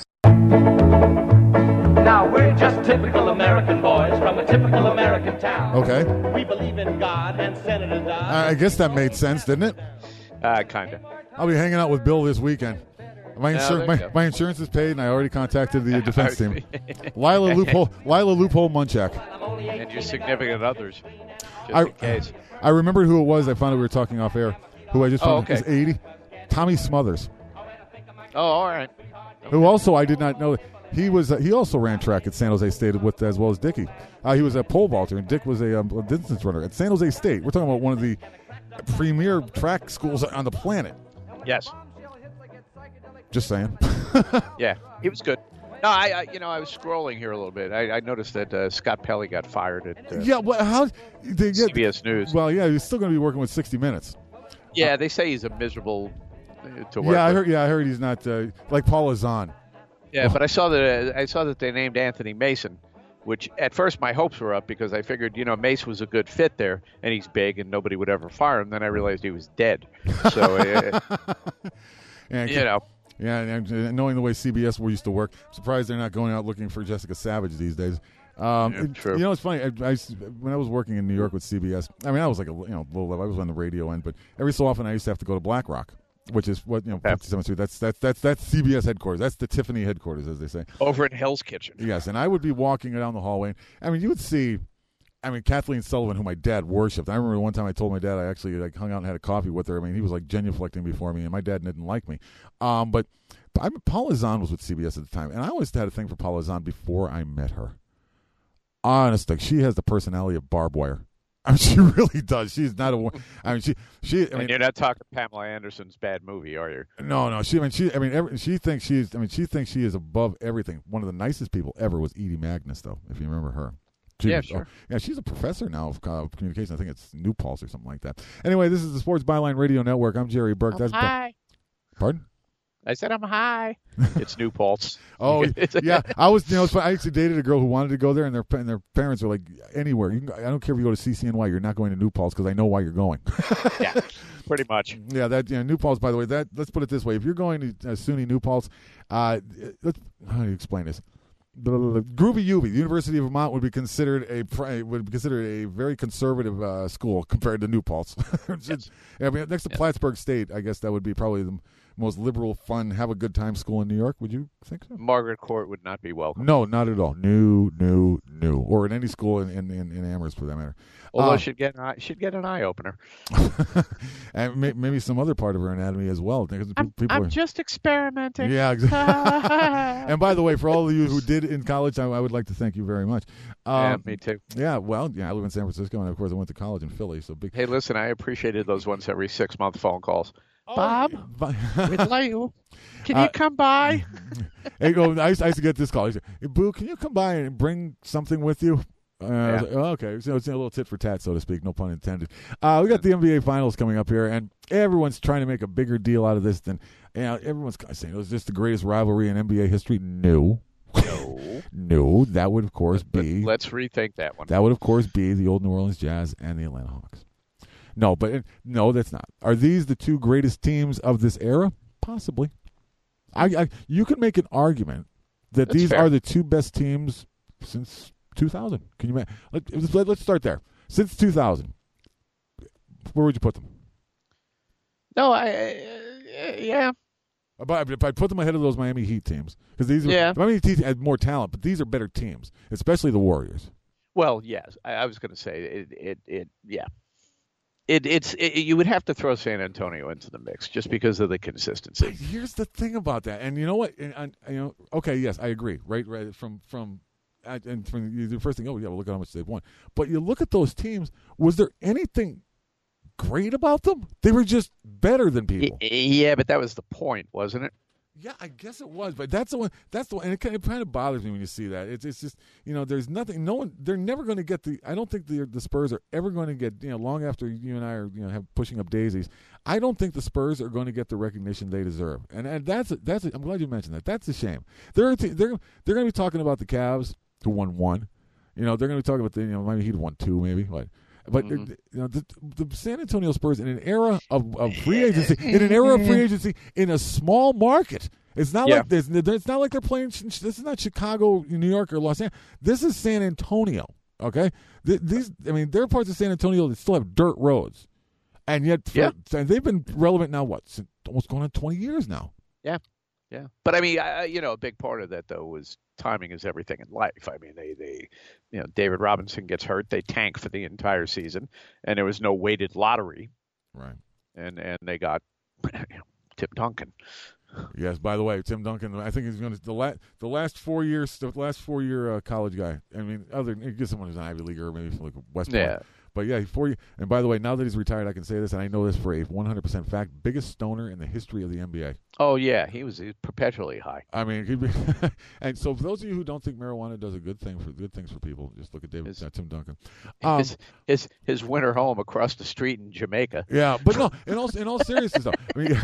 Now we're just typical American boys from a typical American town. Okay. We believe in God and Senator Dodd. I guess that made sense, didn't it? Kind of. I'll be hanging out with Bill this weekend. My insurance is paid, and I already contacted the defense team. Lila Loophole Munchak. And your significant others, just in case. I remembered who it was. I found out we were talking off air. Who I just found is 80. Tommy Smothers. Oh, all right. Okay. Who also I did not know. He was. He also ran track at San Jose State with as well as Dickie. He was a pole vaulter, and Dick was a distance runner at San Jose State. We're talking about one of the premier track schools on the planet. Yes. Just saying. Yeah, he was good. No, I was scrolling here a little bit. I noticed that Scott Pelley got fired at CBS News. Well, yeah, he's still going to be working with 60 Minutes. Yeah, they say he's a miserable to work. Yeah, with. I heard he's not like Paul Azan. Yeah, but I saw that they named Anthony Mason, which at first my hopes were up because I figured Mace was a good fit there, and he's big and nobody would ever fire him. Then I realized he was dead. So Yeah, and knowing the way CBS used to work, I'm surprised they're not going out looking for Jessica Savage these days. True. It's funny. When I was working in New York with CBS, I mean, I was like low level. I was on the radio end, but every so often I used to have to go to Black Rock, which is what 57 Street. That's CBS headquarters. That's the Tiffany headquarters, as they say. Over in Hell's Kitchen. Yes, and I would be walking down the hallway. I mean, you would see. I mean, Kathleen Sullivan, who my dad worshipped. I remember one time I told my dad I actually hung out and had a coffee with her. I mean, he was genuflecting before me, and my dad didn't like me. But Paula Zahn was with CBS at the time, and I always had a thing for Paula Zahn before I met her. Honestly, she has the personality of barbed wire. I mean, she really does. She's not a. I mean, she. And you're not talking Pamela Anderson's bad movie, are you? No. She thinks she is above everything. One of the nicest people ever was Edie Magnus, though, if you remember her. Sure. She's a professor now of communication. I think it's New Pulse or something like that. Anyway, this is the Sports Byline Radio Network. I'm Jerry Burke. That's high. Pardon? I said I'm high. It's New Pulse. Oh, yeah. I was. I actually dated a girl who wanted to go there, and their parents were like, anywhere. I don't care if you go to CCNY. You're not going to New Pulse because I know why you're going. Yeah, pretty much. Yeah, New Pulse. By the way, let's put it this way: if you're going to SUNY New Pulse, how do you explain this? Groovy UV, the University of Vermont, would be considered a very conservative school compared to New Paltz. I mean, next to Plattsburgh State, I guess that would be probably the most liberal, fun, have a good time school in New York. Would you think so? Margaret Court would not be welcome. No, not at all. No. Or in any school in Amherst, for that matter. Although she'd get an eye opener. And maybe some other part of her anatomy as well. I'm just experimenting. Yeah, exactly. And by the way, for all of you who did in college, I would like to thank you very much. Yeah, me too. Yeah, well, I live in San Francisco, and of course I went to college in Philly. So big. Hey, listen, I appreciated those once every 6-month phone calls. Bob, we'd like you. Can you come by? Hey, I used to get this call. He said, hey, Boo, can you come by and bring something with you? I was like, okay, so it's a little tit for tat, so to speak, no pun intended. We got the NBA Finals coming up here, and everyone's trying to make a bigger deal out of this than everyone's saying it was just the greatest rivalry in NBA history. No, that would of course be. Let's rethink that one. That would of course be the old New Orleans Jazz and the Atlanta Hawks. No, that's not. Are these the two greatest teams of this era? Possibly. You could make an argument that these are the two best teams since 2000. Can you? Let's start there. Since 2000, where would you put them? No, yeah. But if I put them ahead of those Miami Heat teams, because the Miami Heat had more talent, but these are better teams, especially the Warriors. Well, yes, I was going to say yeah. You would have to throw San Antonio into the mix just because of the consistency. But here's the thing about that, and you know what? Okay, yes, I agree. Right, from the first thing. Oh yeah, well, look at how much they've won. But you look at those teams. Was there anything great about them. They were just better than people. Yeah, but that was the point, wasn't it? Yeah, I guess it was, but that's the one. And it kind of bothers me when you see that. It's just there's nothing. No one. They're never going to get the. I don't think the Spurs are ever going to get. Long after you and I are have pushing up daisies. I don't think the Spurs are going to get the recognition they deserve. And that's. I'm glad you mentioned that. That's a shame. They're going to be talking about the Cavs who won 1. They're going to be talking about the Miami Heat won 2 maybe, but the San Antonio Spurs in an era of free agency, in a small market. It's not like this. It's not like they're playing. This is not Chicago, New York, or Los Angeles. This is San Antonio. Okay, there are parts of San Antonio that still have dirt roads, and yet and they've been relevant now. Since almost going on 20 years now. Yeah. Yeah, but a big part of that though was timing is everything in life. I mean, they David Robinson gets hurt, they tank for the entire season, and there was no weighted lottery, right? And they got Tim Duncan. Yes. By the way, Tim Duncan, I think he's going to the last 4 years, college guy. I mean, other than get someone who's an Ivy Leaguer, maybe from like West Point. Yeah. But yeah, 4 years. And by the way, now that he's retired, I can say this, and I know this for a 100% fact: biggest stoner in the history of the NBA. Oh yeah, he was perpetually high. I mean, and so for those of you who don't think marijuana does good things for people, just look at Tim Duncan. His winter home across the street in Jamaica. Yeah, but no, in all seriousness though, I mean,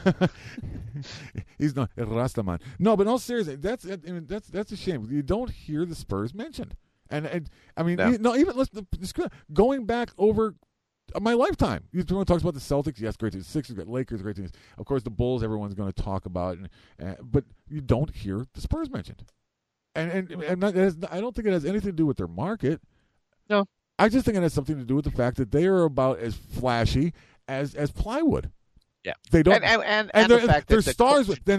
he's not a Rastaman. No, but in all seriousness, that's a shame. You don't hear the Spurs mentioned. And I mean, even going back over my lifetime. Everyone talks about the Celtics. Yes, great teams. Sixers, great. Lakers, great teams. Of course, the Bulls. Everyone's going to talk about, but you don't hear the Spurs mentioned. And I don't think it has anything to do with their market. No, I just think it has something to do with the fact that they are about as flashy as plywood. Yeah, they don't. And the fact they're that stars, they're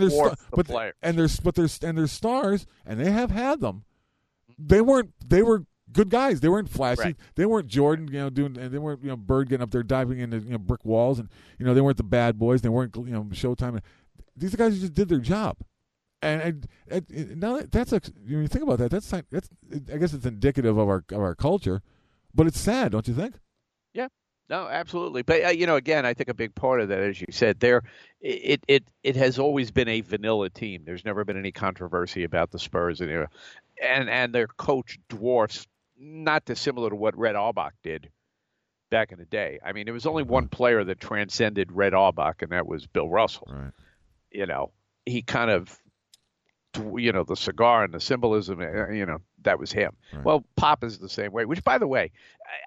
stars, and they have had them. They were good guys. They weren't flashy. Right. They weren't Jordan, doing, and they weren't, Bird getting up there diving into, brick walls, and they weren't the bad boys. They weren't, Showtime. These are guys who just did their job, and now that's when you think about that, that's I guess it's indicative of our culture, but it's sad, don't you think? Yeah. No, absolutely. But again, I think a big part of that, as you said, it has always been a vanilla team. There's never been any controversy about the Spurs, and their coach dwarfs, not dissimilar to what Red Auerbach did back in the day. I mean, there was only one player that transcended Red Auerbach, and that was Bill Russell. Right. He kind of, the cigar and the symbolism, that was him. Right. Well, Pop is the same way. Which, by the way,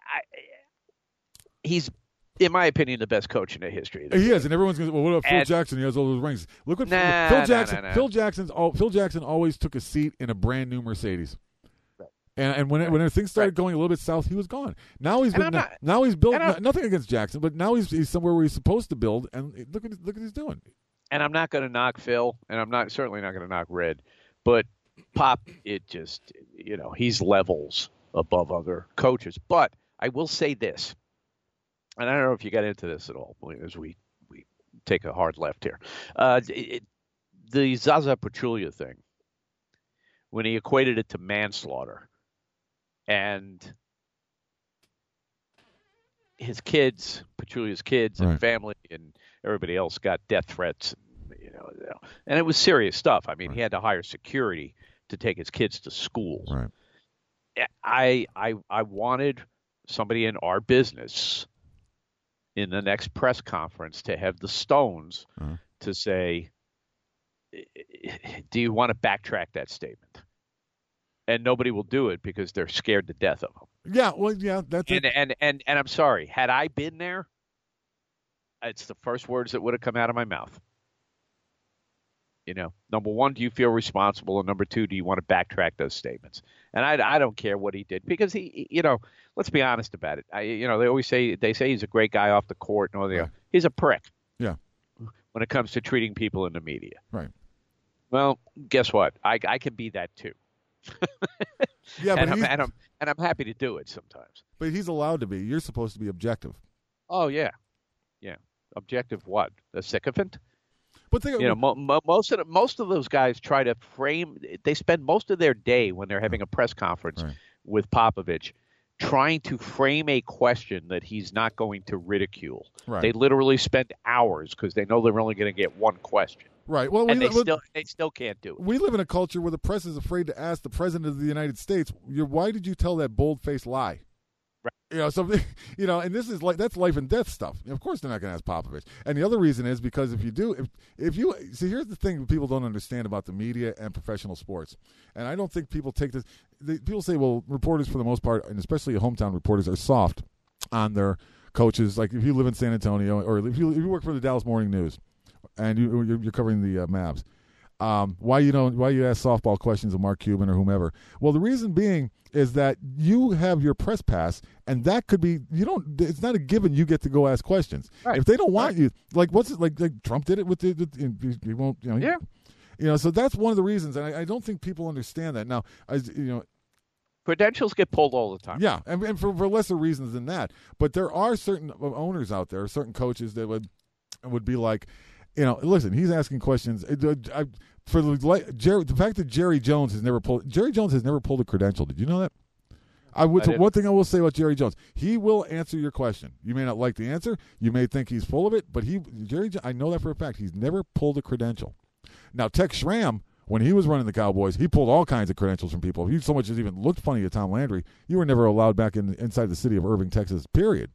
he's, in my opinion, the best coach in the history. He is, and everyone's going to say, well, what about Phil Jackson? He has all those rings. Look what Phil Jackson. Phil Jackson always took a seat in a brand new Mercedes. Right. And when things started going a little bit south, he was gone. Now he's building. Nothing against Jackson, but now he's somewhere where he's supposed to build. And look what he's doing. And I'm not going to knock Phil, and I'm certainly not going to knock Red, but Pop, it just he's levels above other coaches. But I will say this. And I don't know if you got into this at all as we take a hard left here. The Zaza Pachulia thing, when he equated it to manslaughter, and his kids, Pachulia's kids and family and everybody else got death threats, and it was serious stuff. I mean, he had to hire security to take his kids to school. Right. I wanted somebody in our business in the next press conference to have the stones to say, do you want to backtrack that statement? And nobody will do it because they're scared to death of him. Yeah, well, yeah, that's it. And I'm sorry, had I been there, it's the first words that would have come out of my mouth. Number one, do you feel responsible? And number two, do you want to backtrack those statements? And I don't care what he did because he let's be honest about it. They say he's a great guy off the court and all that. He's a prick. Yeah. When it comes to treating people in the media. Right. Well, guess what? I can be that too. Yeah, but I'm happy to do it sometimes. But he's allowed to be. You're supposed to be objective. Oh yeah. Objective what? A sycophant? But most of those guys try to frame. They spend most of their day when they're having a press conference with Popovich trying to frame a question that he's not going to ridicule. Right. They literally spend hours because they know they're only going to get one question. Right. Well, and they still can't do it. We live in a culture where the press is afraid to ask the president of the United States, "Why did you tell that bold-faced lie?" Right. So and this is that's life and death stuff. Of course, they're not going to ask Popovich. And the other reason is because if you see, here's the thing that people don't understand about the media and professional sports. And I don't think people take this. People say, well, reporters for the most part, and especially hometown reporters, are soft on their coaches. Like if you live in San Antonio, or if you work for the Dallas Morning News, and you're covering the Mavs. Why you ask softball questions of Mark Cuban or whomever? Well, the reason being is that you have your press pass, and that could be it's not a given you get to go ask questions. Right. If they don't want you, like what's it like Trump did it with he won't so that's one of the reasons, and I don't think people understand that. Now, credentials get pulled all the time. Yeah, and for lesser reasons than that. But there are certain owners out there, certain coaches that would be like, listen, he's asking questions. For the fact that Jerry Jones has never pulled a credential. Did you know that? One thing I will say about Jerry Jones, he will answer your question. You may not like the answer. You may think he's full of it, but I know that for a fact. He's never pulled a credential. Now, Tex Schramm, when he was running the Cowboys, he pulled all kinds of credentials from people. If you so much as even looked funny at Tom Landry, you were never allowed back inside the city of Irving, Texas, period.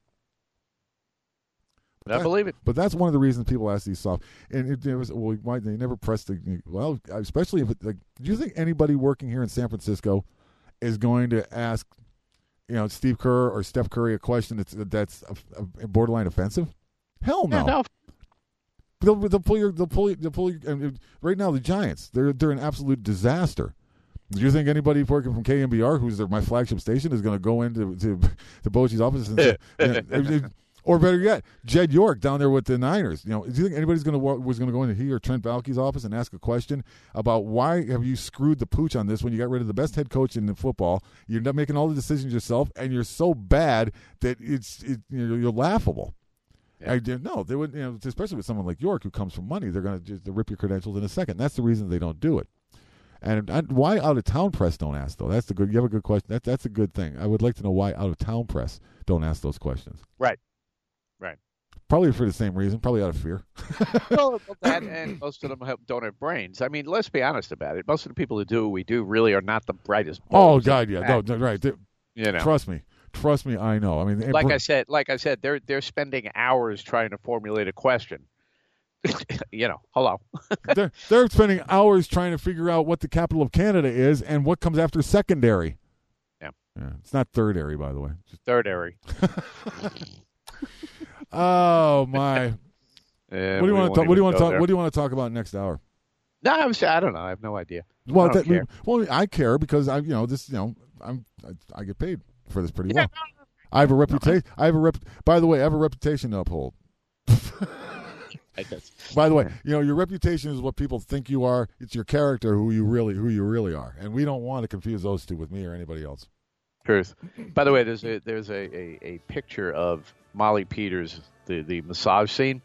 I believe it. But that's one of the reasons people ask these soft. And why they never press especially if do you think anybody working here in San Francisco is going to ask, Steve Kerr or Steph Curry a question that's borderline offensive? Hell no. No. They'll pull your. Right now, the Giants, they're an absolute disaster. Do you think anybody working from KMBR, who's my flagship station, is going to go into Bochy's office and say, or better yet, Jed York down there with the Niners? Do you think anybody's was going to go into he or Trent Baalke's office and ask a question about why have you screwed the pooch on this when you got rid of the best head coach in the football? You're not making all the decisions yourself, and you're so bad that you're laughable. Yeah. No, they wouldn't. Especially with someone like York who comes from money, they're going to just rip your credentials in a second. That's the reason they don't do it. And why out of town press don't ask though? You have a good question. That's a good thing. I would like to know why out of town press don't ask those questions. Right. Probably for the same reason. Probably out of fear. Well, that and most of them don't have brains. I mean, let's be honest about it. Most of the people who do what we do really are not the brightest. Oh God, yeah, no, right. Trust me, I know. I mean, like I said, they're spending hours trying to formulate a question. Hello. they're spending hours trying to figure out what the capital of Canada is and what comes after secondary. Yeah. It's not thirdary, by the way. Just thirdary. Oh my! What do you want to talk about next hour? No, I don't know. I have no idea. Well, I care because I get paid for this pretty well. I have a reputation. By the way, I have a reputation to uphold. By the way, your reputation is what people think you are. It's your character, who you really are, and we don't want to confuse those two with me or anybody else. Truth. By the way, there's a picture of Molly Peters, the massage scene.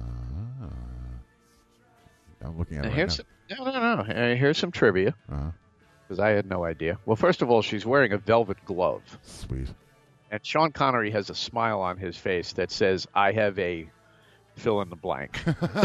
I'm looking at it right now. No. Here's some trivia. Because I had no idea. Well, first of all, she's wearing a velvet glove. Sweet. And Sean Connery has a smile on his face that says, "I have a fill in the blank."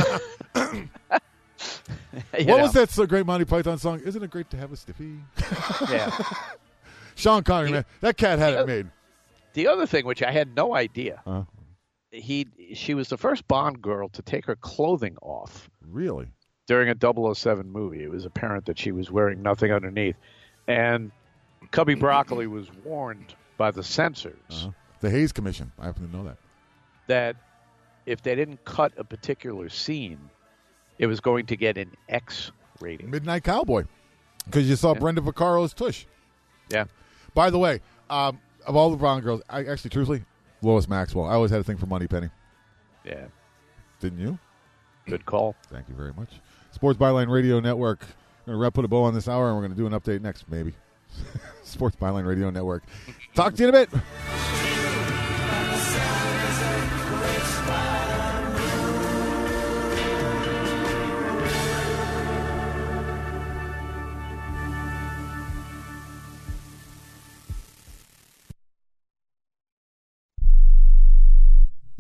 What was that so great Monty Python song? Isn't it great to have a stiffy? Yeah. Sean Connery, man, that cat had it made. The other thing, which I had no idea, she was the first Bond girl to take her clothing off. Really? During a 007 movie. It was apparent that she was wearing nothing underneath. And Cubby Broccoli was warned by the censors. The Hays Commission. I happen to know that. That if they didn't cut a particular scene, it was going to get an X rating. Midnight Cowboy. Because you saw Brenda Vaccaro's tush. Yeah. By the way, of all the Brown girls, truthfully, Lois Maxwell. I always had a thing for Moneypenny. Yeah. Didn't you? Good call. Thank you very much. Sports Byline Radio Network. We're going to put a bow on this hour, and we're going to do an update next, maybe. Sports Byline Radio Network. Talk to you in a bit.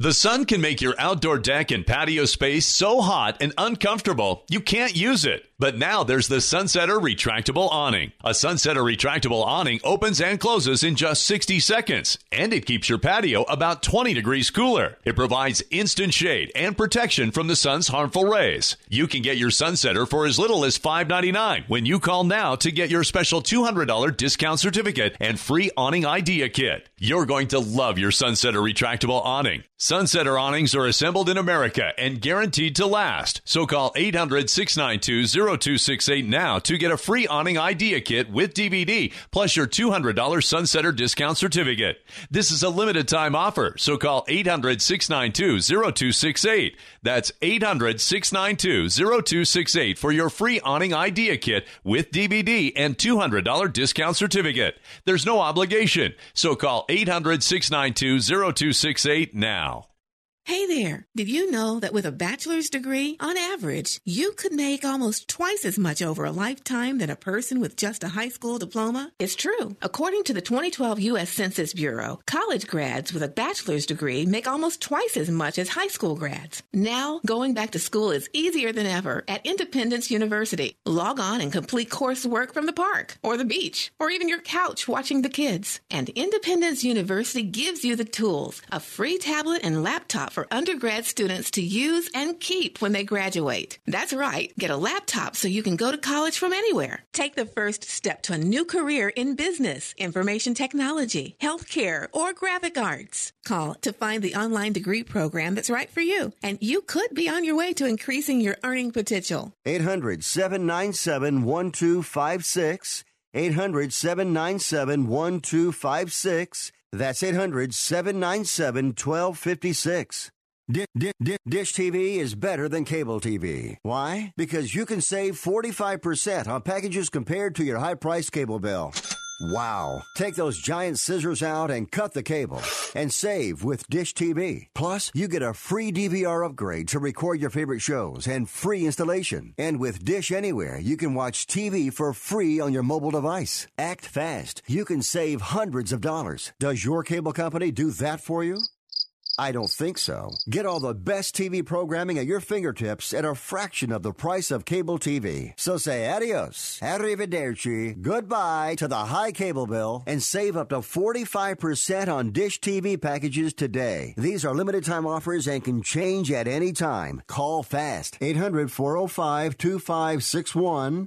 The sun can make your outdoor deck and patio space so hot and uncomfortable you can't use it. But now there's the Sunsetter Retractable Awning. A Sunsetter Retractable Awning opens and closes in just 60 seconds, and it keeps your patio about 20 degrees cooler. It provides instant shade and protection from the sun's harmful rays. You can get your Sunsetter for as little as $5.99 when you call now to get your special $200 discount certificate and free awning idea kit. You're going to love your Sunsetter Retractable Awning. Sunsetter awnings are assembled in America and guaranteed to last. So call 800-692-0268 now to get a free awning idea kit with DVD plus your $200 Sunsetter discount certificate. This is a limited time offer, so call 800-692-0268. That's 800-692-0268 for your free awning idea kit with DVD and $200 discount certificate. There's no obligation, so call 800-692-0268 now. Hey there, did you know that with a bachelor's degree, on average, you could make almost twice as much over a lifetime than a person with just a high school diploma? It's true. According to the 2012 U.S. Census Bureau, college grads with a bachelor's degree make almost twice as much as high school grads. Now, going back to school is easier than ever at Independence University. Log on and complete coursework from the park, or the beach, or even your couch watching the kids. And Independence University gives you the tools, a free tablet and laptop for undergrad students to use and keep when they graduate. That's right. Get a laptop so you can go to college from anywhere. Take the first step to a new career in business, information technology, healthcare, or graphic arts. Call to find the online degree program that's right for you, and you could be on your way to increasing your earning potential. 800-797-1256. 800-797-1256. That's 800-797-1256. Dish TV is better than cable TV. Why? Because you can save 45% on packages compared to your high-priced cable bill. Wow. Take those giant scissors out and cut the cable and save with Dish TV. Plus, you get a free DVR upgrade to record your favorite shows and free installation. And with Dish Anywhere, you can watch TV for free on your mobile device. Act fast. You can save hundreds of dollars. Does your cable company do that for you? I don't think so. Get all the best TV programming at your fingertips at a fraction of the price of cable TV. So say adios, arrivederci, goodbye to the high cable bill and save up to 45% on Dish TV packages today. These are limited time offers and can change at any time. Call fast. 800-405-2561.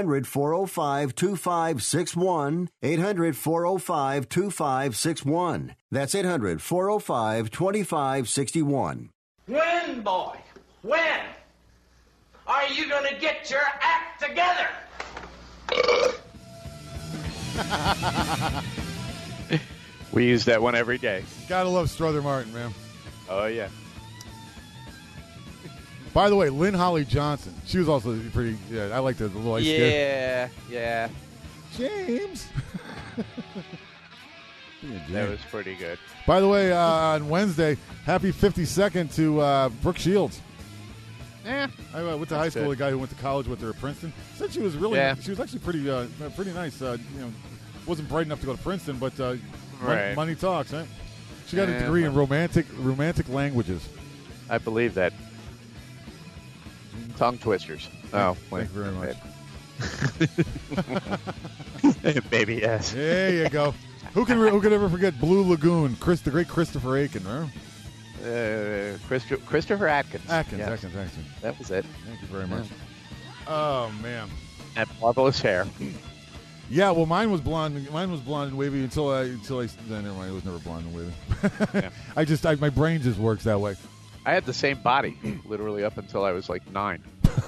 800-405-2561. 800-405-2561. That's 800-405-2561. When, boy? When are you going to get your act together? We use that one every day. Gotta love Strother Martin, man. Oh, yeah. By the way, Lynn Holly Johnson. She was also pretty, I like the little ice Yeah, yeah. James. That was pretty good. By the way, on Wednesday, happy 52nd to Brooke Shields. Yeah, I went to high school. The guy who went to college with her at Princeton said she was really, she was actually pretty nice. Wasn't bright enough to go to Princeton, but right. money talks, right? She got a degree in romantic languages. I believe that. Tongue twisters. Oh, thank you very much. Maybe yes. There you go. Who could ever forget Blue Lagoon? The great Christopher Aiken, right? Christopher Atkins. Atkins. That was it. Thank you very much. Oh man. And marvelous hair. Yeah, well, mine was blonde and wavy until I. Never mind, it was never blonde and wavy. Yeah. My brain just works that way. I had the same body, literally up until I was like 9.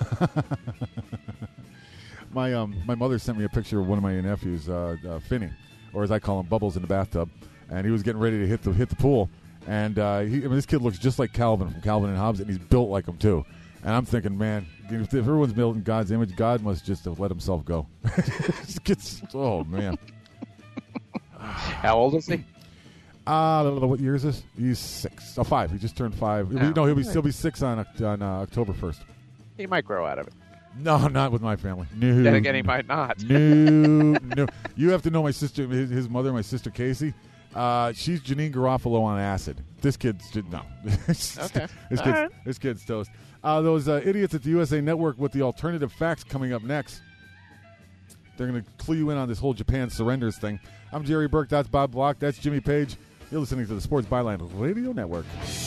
My mother sent me a picture of one of my nephews, Finney, or as I call him, Bubbles, in the bathtub, and he was getting ready to hit the pool. And this kid looks just like Calvin from Calvin and Hobbes, and he's built like him too. And I'm thinking, man, if everyone's built in God's image, God must just have let himself go. Oh man. How old is he? What year is this? He's 6. 5. He just turned 5. No, he'll be 6 on October 1st. He might grow out of it. No, not with my family. No. Then again, he might not. No. You have to know my sister, his mother, my sister Casey. She's Janine Garofalo on acid. This kid's no. Okay. This kid's toast. Those idiots at the USA Network with the alternative facts coming up next. They're going to clue you in on this whole Japan surrenders thing. I'm Jerry Burke. That's Bob Block. That's Jimmy Page. You're listening to the Sports Byline Radio Network.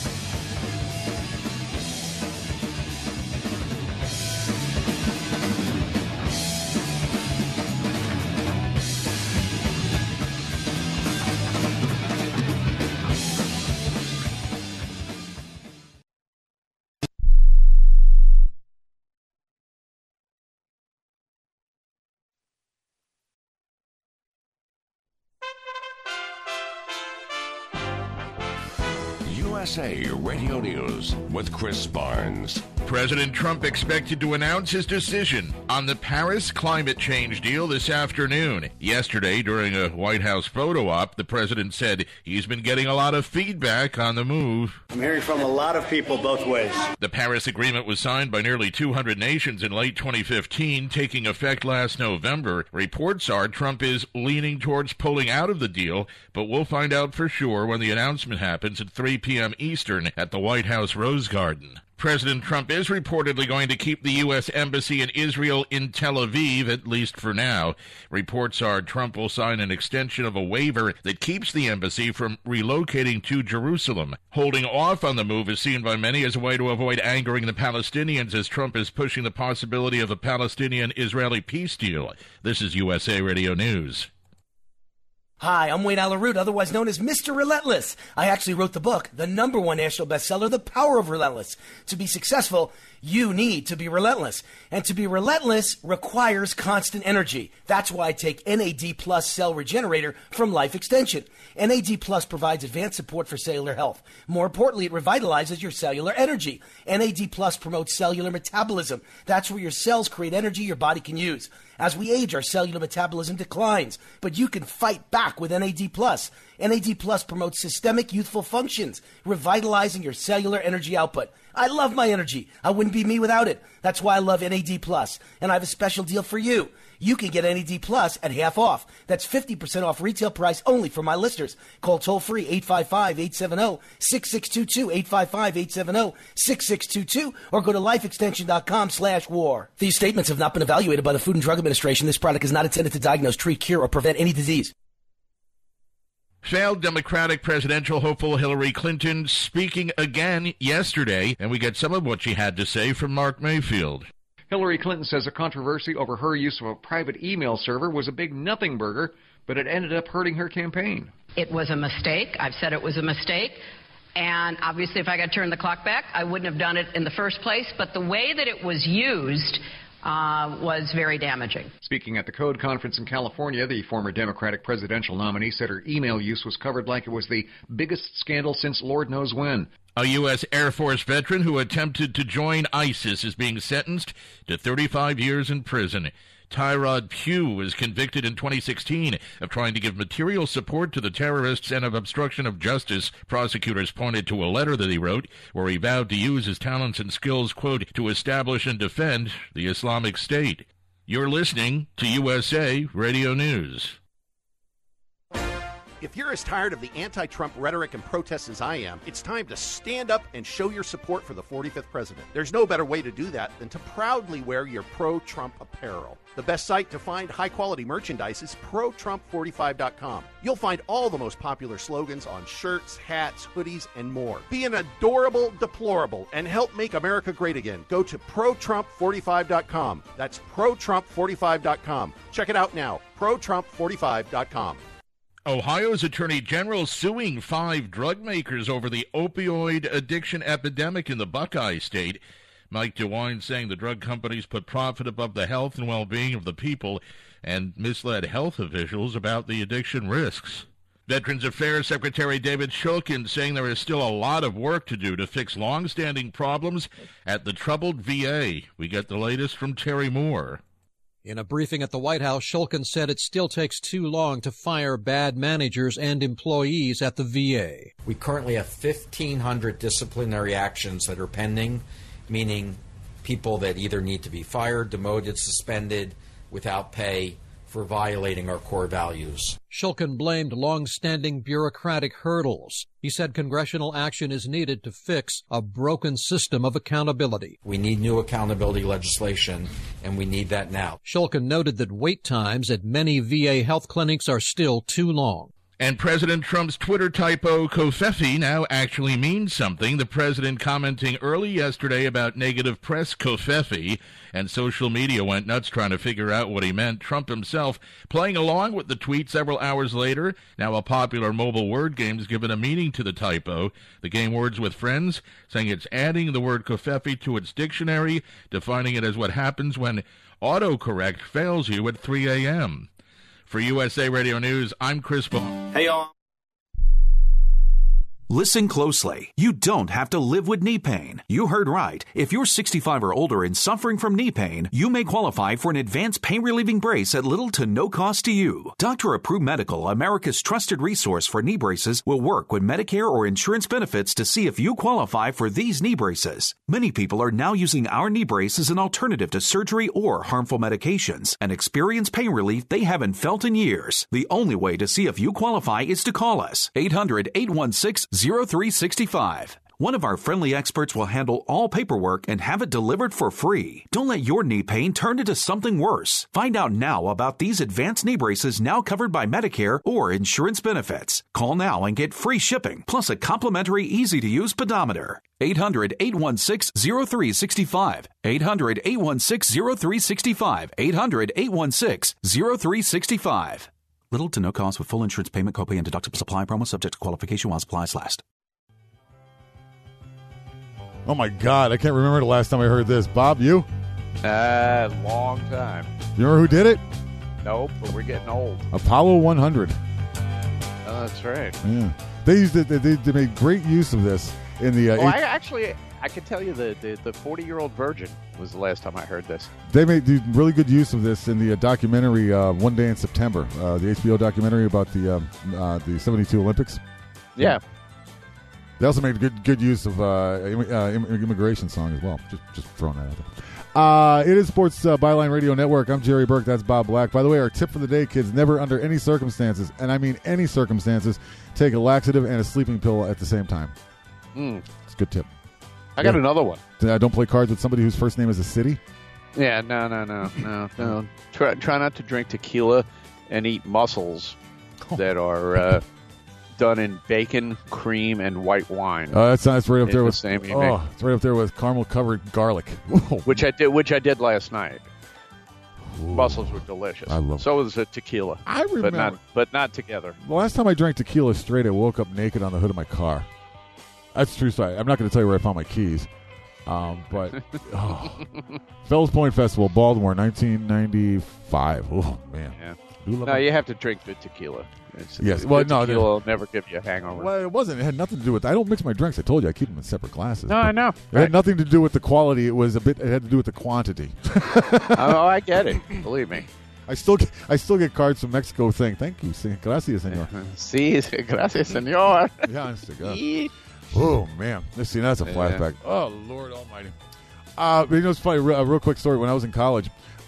USA Radio News with Chris Barnes. President Trump expected to announce his decision on the Paris climate change deal this afternoon. Yesterday, during a White House photo op, the president said he's been getting a lot of feedback on the move. I'm hearing from a lot of people both ways. The Paris Agreement was signed by nearly 200 nations in late 2015, taking effect last November. Reports are Trump is leaning towards pulling out of the deal, but we'll find out for sure when the announcement happens at 3 p.m. Eastern at the White House Rose Garden. President Trump is reportedly going to keep the U.S. Embassy in Israel in Tel Aviv, at least for now. Reports are Trump will sign an extension of a waiver that keeps the embassy from relocating to Jerusalem. Holding off on the move is seen by many as a way to avoid angering the Palestinians, as Trump is pushing the possibility of a Palestinian-Israeli peace deal. This is USA Radio News. Hi, I'm Wayne Alaroot, otherwise known as Mr. Relentless. I actually wrote the book, the #1 national bestseller, The Power of Relentless. To be successful, you need to be relentless. And to be relentless requires constant energy. That's why I take NAD Plus Cell Regenerator from Life Extension. NAD Plus provides advanced support for cellular health. More importantly, it revitalizes your cellular energy. NAD Plus promotes cellular metabolism. That's where your cells create energy your body can use. As we age, our cellular metabolism declines, but you can fight back with NAD+. NAD Plus promotes systemic youthful functions, revitalizing your cellular energy output. I love my energy. I wouldn't be me without it. That's why I love NAD+. And I have a special deal for you. You can get NAD Plus at half off. That's 50% off retail price only for my listeners. Call toll-free 855-870-6622, 855-870-6622, or go to lifeextension.com/war. These statements have not been evaluated by the Food and Drug Administration. This product is not intended to diagnose, treat, cure, or prevent any disease. Failed Democratic presidential hopeful Hillary Clinton speaking again yesterday, and we get some of what she had to say from Mark Mayfield. Hillary Clinton says a controversy over her use of a private email server was a big nothing burger, but it ended up hurting her campaign. It was a mistake. I've said it was a mistake. And obviously, if I got to turn the clock back, I wouldn't have done it in the first place. But the way that it was used was very damaging. Speaking at the Code Conference in California, the former Democratic presidential nominee said her email use was covered like it was the biggest scandal since Lord knows when. A U.S. Air Force veteran who attempted to join ISIS is being sentenced to 35 years in prison. Tyrod Pugh was convicted in 2016 of trying to give material support to the terrorists and of obstruction of justice. Prosecutors pointed to a letter that he wrote where he vowed to use his talents and skills, quote, to establish and defend the Islamic State. You're listening to USA Radio News. If you're as tired of the anti-Trump rhetoric and protests as I am, it's time to stand up and show your support for the 45th president. There's no better way to do that than to proudly wear your pro-Trump apparel. The best site to find high-quality merchandise is ProTrump45.com. You'll find all the most popular slogans on shirts, hats, hoodies, and more. Be an adorable deplorable and help make America great again. Go to ProTrump45.com. That's ProTrump45.com. Check it out now. ProTrump45.com. Ohio's Attorney General suing 5 drug makers over the opioid addiction epidemic in the Buckeye State. Mike DeWine saying the drug companies put profit above the health and well-being of the people and misled health officials about the addiction risks. Veterans Affairs Secretary David Shulkin saying there is still a lot of work to do to fix long-standing problems at the troubled VA. We get the latest from Terry Moore. In a briefing at the White House, Shulkin said it still takes too long to fire bad managers and employees at the VA. We currently have 1,500 disciplinary actions that are pending, meaning people that either need to be fired, demoted, suspended, without pay for violating our core values. Shulkin blamed long-standing bureaucratic hurdles. He said congressional action is needed to fix a broken system of accountability. We need new accountability legislation, and we need that now. Shulkin noted that wait times at many VA health clinics are still too long. And President Trump's Twitter typo covfefe now actually means something. The president commenting early yesterday about negative press covfefe, and social media went nuts trying to figure out what he meant. Trump himself playing along with the tweet several hours later. Now a popular mobile word game has given a meaning to the typo. The game Words with Friends, saying it's adding the word covfefe to its dictionary, defining it as what happens when autocorrect fails you at 3 a.m. For USA Radio News, I'm Chris Bone. Hey, y'all. Listen closely. You don't have to live with knee pain. You heard right. If you're 65 or older and suffering from knee pain, you may qualify for an advanced pain-relieving brace at little to no cost to you. Dr. Approved Medical, America's trusted resource for knee braces, will work with Medicare or insurance benefits to see if you qualify for these knee braces. Many people are now using our knee brace as an alternative to surgery or harmful medications and experience pain relief they haven't felt in years. The only way to see if you qualify is to call us. 800-816-0365. One of our friendly experts will handle all paperwork and have it delivered for free. Don't let your knee pain turn into something worse. Find out now about these advanced knee braces now covered by Medicare or insurance benefits. Call now and get free shipping, plus a complimentary easy-to-use pedometer. 800-816-0365. 800-816-0365. 800-816-0365. Little to no cost with full insurance payment, copay, and deductible supply promo subject to qualification while supplies last. Oh, my God. I can't remember the last time I heard this. Bob, you? Long time. You remember who did it? Nope, but we're getting old. Apollo 100. Oh, that's right. Yeah. They used it. They made great use of this in the. I can tell you the 40-year-old virgin was the last time I heard this. They made really good use of this in the documentary One Day in September, the HBO documentary about the 72 Olympics. Yeah. They also made good use of immigration song as well. Just throwing that out there. It is Sports Byline Radio Network. I'm Jerry Burke. That's Bob Black. By the way, our tip for the day, kids, never under any circumstances, and I mean any circumstances, take a laxative and a sleeping pill at the same time. It's a good tip. I got another one. Don't play cards with somebody whose first name is a city? Yeah, no. Try not to drink tequila and eat mussels that are done in bacon, cream, and white wine. That's right up there with same it's right up there with caramel-covered garlic. Which I did last night. Ooh. Mussels were delicious. I love so was a tequila. I remember. But not together. The last time I drank tequila straight, I woke up naked on the hood of my car. That's true story. I'm not going to tell you where I found my keys. But Fells Point Festival, Baltimore, 1995. Oh, man. Yeah. No, you have to drink good tequila. Yes. Well, tequila will never give you a hangover. Well, it wasn't. It had nothing to do with. I don't mix my drinks. I told you I keep them in separate glasses. No, I know. It had nothing to do with the quality. It had to do with the quantity. Oh, I get it. Believe me. I still get cards from Mexico saying thank you, gracias, señor. Sí, gracias, señor. Yeah, honest to God. Oh man, that's a flashback. Yeah. Oh Lord Almighty. It's funny. A real quick story. When I was in college,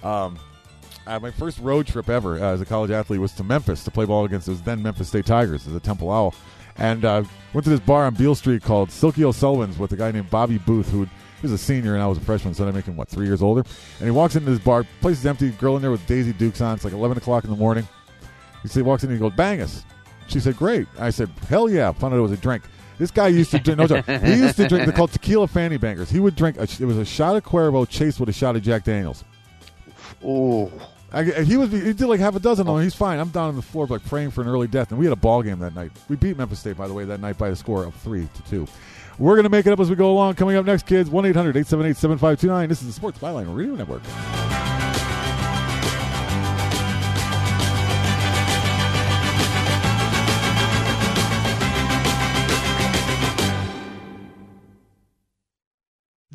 my first road trip ever as a college athlete was to Memphis to play ball against those then Memphis State Tigers as a Temple Owl, and went to this bar on Beale Street called Silky O'Sullivan's with a guy named Bobby Booth who was a senior and I was a freshman, so I make him 3 years older. And he walks into this bar, place is empty, girl in there with Daisy Dukes on. It's like 11 o'clock in the morning. He walks in and he goes, "Bang us." She said, "Great." I said, "Hell yeah!" Found out it was a drink. This guy used to drink. No joke. He used to drink. They're called tequila fanny bangers. He would drink. It was a shot of Cuervo chased with a shot of Jack Daniels. Oh. He did like half a dozen of them. He's fine. I'm down on the floor praying for an early death. And we had a ball game that night. We beat Memphis State, by the way, that night by a score of 3-2. We're going to make it up as we go along. Coming up next, kids, 1-800-878-7529. This is the Sports Byline Radio Network.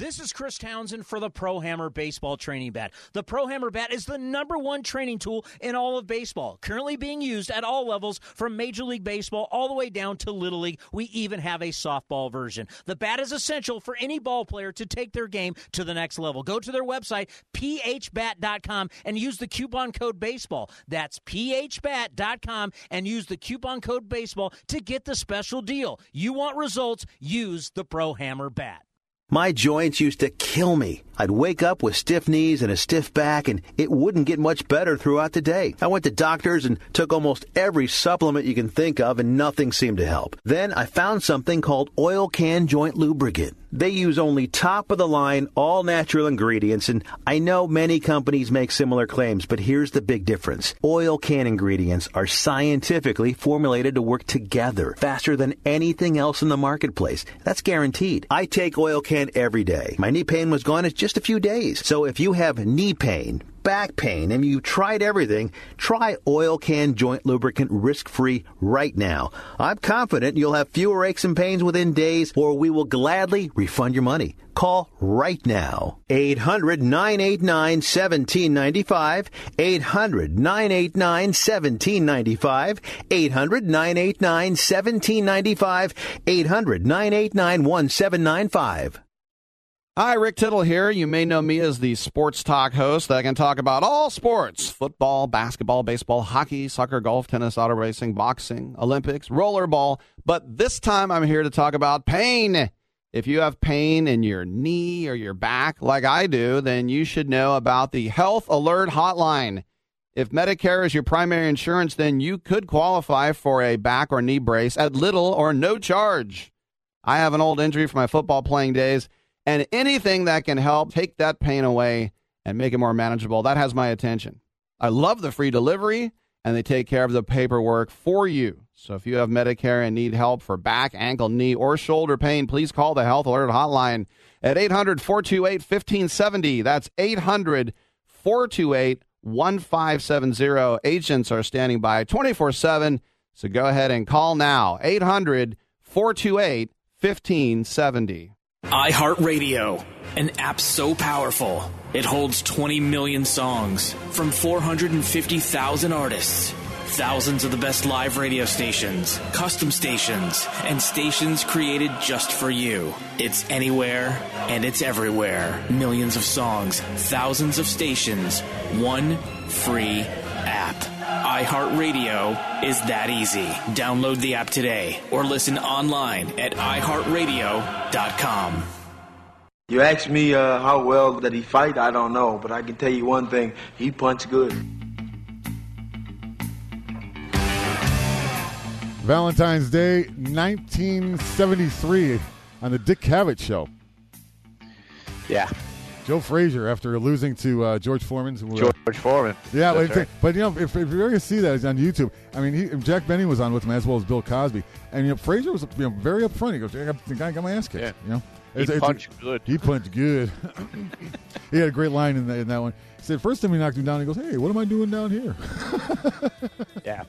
This is Chris Townsend for the Pro Hammer Baseball Training Bat. The Pro Hammer Bat is the #1 training tool in all of baseball, currently being used at all levels from Major League Baseball all the way down to Little League. We even have a softball version. The bat is essential for any ball player to take their game to the next level. Go to their website, phbat.com, and use the coupon code BASEBALL. That's phbat.com, and use the coupon code BASEBALL to get the special deal. You want results, use the Pro Hammer Bat. My joints used to kill me. I'd wake up with stiff knees and a stiff back, and it wouldn't get much better throughout the day. I went to doctors and took almost every supplement you can think of, and nothing seemed to help. Then I found something called Oil Can Joint Lubricant. They use only top-of-the-line, all-natural ingredients, and I know many companies make similar claims, but here's the big difference. Oil Can ingredients are scientifically formulated to work together faster than anything else in the marketplace. That's guaranteed. I take Oil Can every day. My knee pain was gone in just a few days. So if you have knee pain, back pain, and you tried everything, try Oil Can Joint Lubricant risk-free right now. I'm confident you'll have fewer aches and pains within days, or we will gladly refund your money. Call right now. 800-989-1795. 800-989-1795. 800-989-1795. 800-989-1795. Hi, Rick Tittle here. You may know me as the sports talk host that can talk about all sports: football, basketball, baseball, hockey, soccer, golf, tennis, auto racing, boxing, Olympics, rollerball. But this time I'm here to talk about pain. If you have pain in your knee or your back like I do, then you should know about the Health Alert Hotline. If Medicare is your primary insurance, then you could qualify for a back or knee brace at little or no charge. I have an old injury from my football playing days, and anything that can help take that pain away and make it more manageable, that has my attention. I love the free delivery, and they take care of the paperwork for you. So if you have Medicare and need help for back, ankle, knee, or shoulder pain, please call the Health Alert Hotline at 800-428-1570. That's 800-428-1570. Agents are standing by 24/7, so go ahead and call now. 800-428-1570. iHeartRadio, an app so powerful, it holds 20 million songs from 450,000 artists, thousands of the best live radio stations, custom stations, and stations created just for you. It's anywhere and it's everywhere. Millions of songs, thousands of stations, one free app. iHeartRadio is that easy. Download the app today or listen online at iHeartRadio.com. You ask me how well did he fight, I don't know, but I can tell you one thing, he punched good. Valentine's Day, 1973, on the Dick Cavett Show. Yeah. Joe Frazier, after losing to George Foreman. George Foreman. Yeah, right. But you know, if you're going to see that, it's on YouTube. I mean, Jack Benny was on with him as well as Bill Cosby, and Frazier was very upfront. He goes, "I got my ass kicked." Yeah. You know, He punched good. He punched good. He had a great line in that one. He said, first time he knocked him down, he goes, "Hey, what am I doing down here?" Yeah.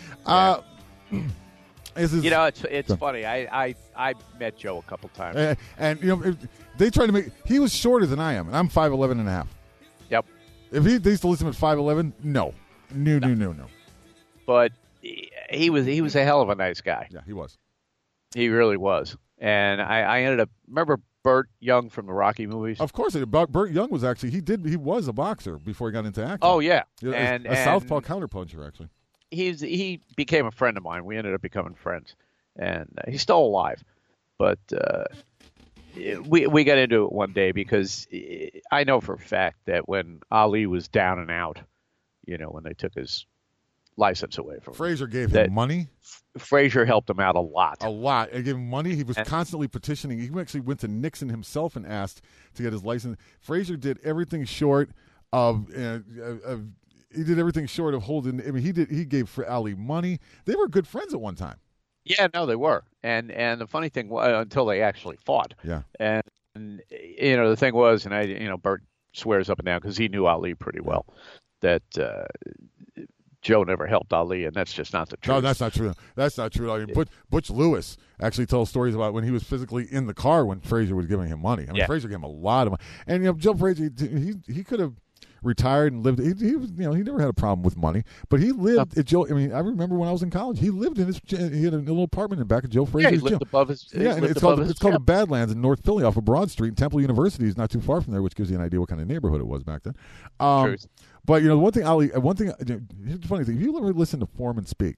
You know, it's funny. I met Joe a couple times, and you know, they tried to make. He was shorter than I am, and I'm 5'11" and a half. Yep. If they used to list him at 5'11", no. But he was a hell of a nice guy. Yeah, he was. He really was. And I ended up, remember Burt Young from the Rocky movies? Of course, Burt Young was actually he was a boxer before he got into acting. Oh yeah, and a southpaw counterpuncher actually. He became a friend of mine. We ended up becoming friends, and he's still alive. But we got into it one day because I know for a fact that when Ali was down and out, you know, when they took his license away from Frazier gave him money. Frazier helped him out a lot. A lot. He gave him money. He was constantly petitioning. He actually went to Nixon himself and asked to get his license. Frazier did everything short of he did everything short of holding. I mean, he gave Ali money. They were good friends at one time. Yeah, no, they were. And the funny thing was, until they actually fought. Yeah. And you know, the thing was, and Burt swears up and down because he knew Ali pretty well, that Joe never helped Ali, and that's just not the truth. No, that's not true. That's not true. I mean, Butch Lewis actually tells stories about when he was physically in the car when Frazier was giving him money. I mean, Frazier gave him a lot of money. And Joe Frazier, he could have retired and lived. He was, he never had a problem with money, but he lived at Joe. I mean, I remember when I was in college, he lived in he had a little apartment in back of Joe Frazier's he lived gym. above his. Yeah, and it's called the Badlands in North Philly off of Broad Street. And Temple University is not too far from there, which gives you an idea what kind of neighborhood it was back then. But here's the funny thing: if you ever listen to Foreman speak,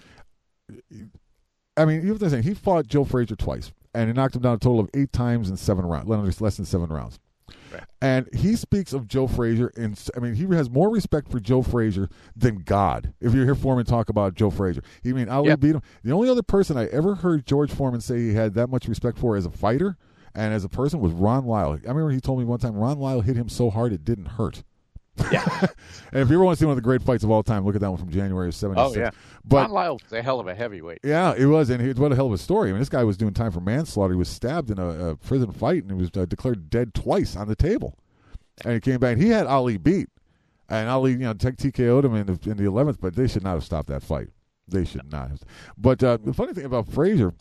I mean, you have to say he fought Joe Frazier twice, and he knocked him down a total of 8 times in 7 rounds, less than 7 rounds. Right. And he speaks of Joe Frazier, and I mean, he has more respect for Joe Frazier than God. If you hear Foreman talk about Joe Frazier, Ali beat him. The only other person I ever heard George Foreman say he had that much respect for as a fighter and as a person was Ron Lyle. I remember he told me one time Ron Lyle hit him so hard it didn't hurt. Yeah. And if you ever want to see one of the great fights of all time, look at that one from January of '76. Oh, yeah. But Ron Lyle was a hell of a heavyweight. Yeah, it was. And what a hell of a story. I mean, this guy was doing time for manslaughter. He was stabbed in a prison fight, and he was declared dead twice on the table. And he came back. He had Ali beat. And Ali, TKO'd him in the 11th, but they should not have stopped that fight. They should not have. But the funny thing about Frazier,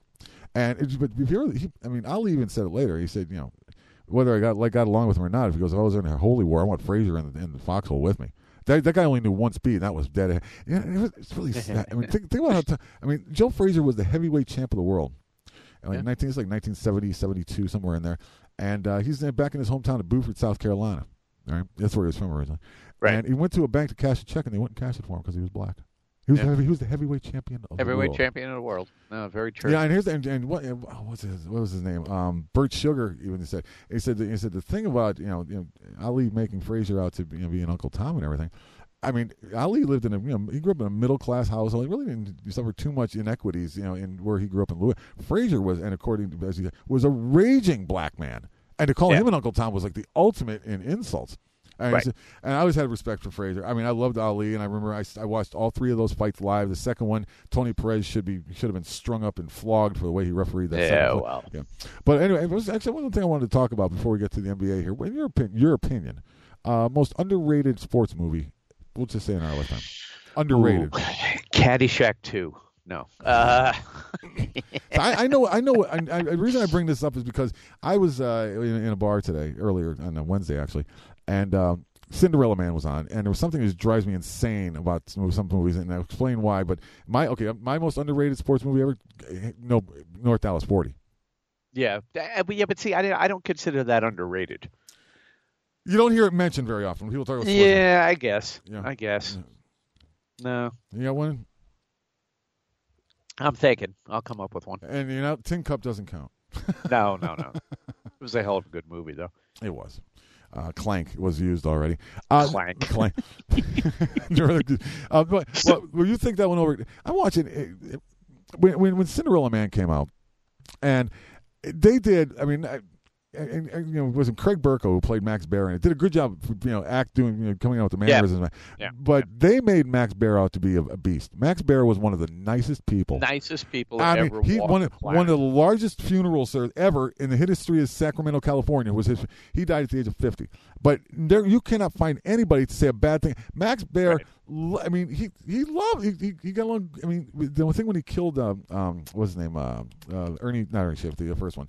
Ali even said it later. He said, whether I got along with him or not, if he goes, if I was in a holy war, I want Frazier in the foxhole with me. That guy only knew one speed, and that was dead. It's really sad. I mean, think about how. Joe Frazier was the heavyweight champ of the world. It's like 1970, 72, somewhere in there. And he's back in his hometown of Beaufort, South Carolina. All right, that's where he was from originally. Right. And he went to a bank to cash a check, and they wouldn't cash it for him because he was black. He was the heavyweight champion of the world. Heavyweight champion of the world. No, very true. Yeah, and what was his name? Bert Sugar even said. He said the thing about Ali making Frazier out to be an Uncle Tom and everything. I mean, Ali lived in he grew up in a middle class household. He really didn't suffer too much inequities, in where he grew up in Louis. Frazier was, and according to as he said, was a raging black man, and to call him an Uncle Tom was like the ultimate in insults. And, and I always had respect for Frazier. I mean, I loved Ali, and I remember I watched all 3 of those fights live. The second one, Tony Perez should have been strung up and flogged for the way he refereed that. Yeah, wow. Yeah. But anyway, it was actually one thing I wanted to talk about before we get to the NBA here. In your opinion, most underrated sports movie. We'll just say in our lifetime. Underrated. Ooh, Caddyshack 2. No. I know. The reason I bring this up is because I was in a bar today, earlier on a Wednesday actually, and Cinderella Man was on, and there was something that drives me insane about some movies, and I'll explain why. But my most underrated sports movie ever, North Dallas 40. Yeah, but see, I don't consider that underrated. You don't hear it mentioned very often when people talk about sports. Yeah, I guess. Yeah. I guess. Yeah. No. You got one? I'm thinking. I'll come up with one. And Tin Cup doesn't count. No. It was a hell of a good movie, though. It was. Clank was used already. Clank. But when you think that one over, I'm watching when Cinderella Man came out, and they did. I mean, it wasn't Craig Burko who played Max Baer, and it did a good job, coming out with the mannerisms. Yeah. But they made Max Baer out to be a beast. Max Baer was one of the nicest people. Nicest people ever. One of the largest funerals ever in the history of Sacramento, California. He died at the age of 50. But you cannot find anybody to say a bad thing. Max Baer. Right. I mean, he got along. I mean, the thing when he killed what's his name? Ernie, not Ernie Schiff, the first one.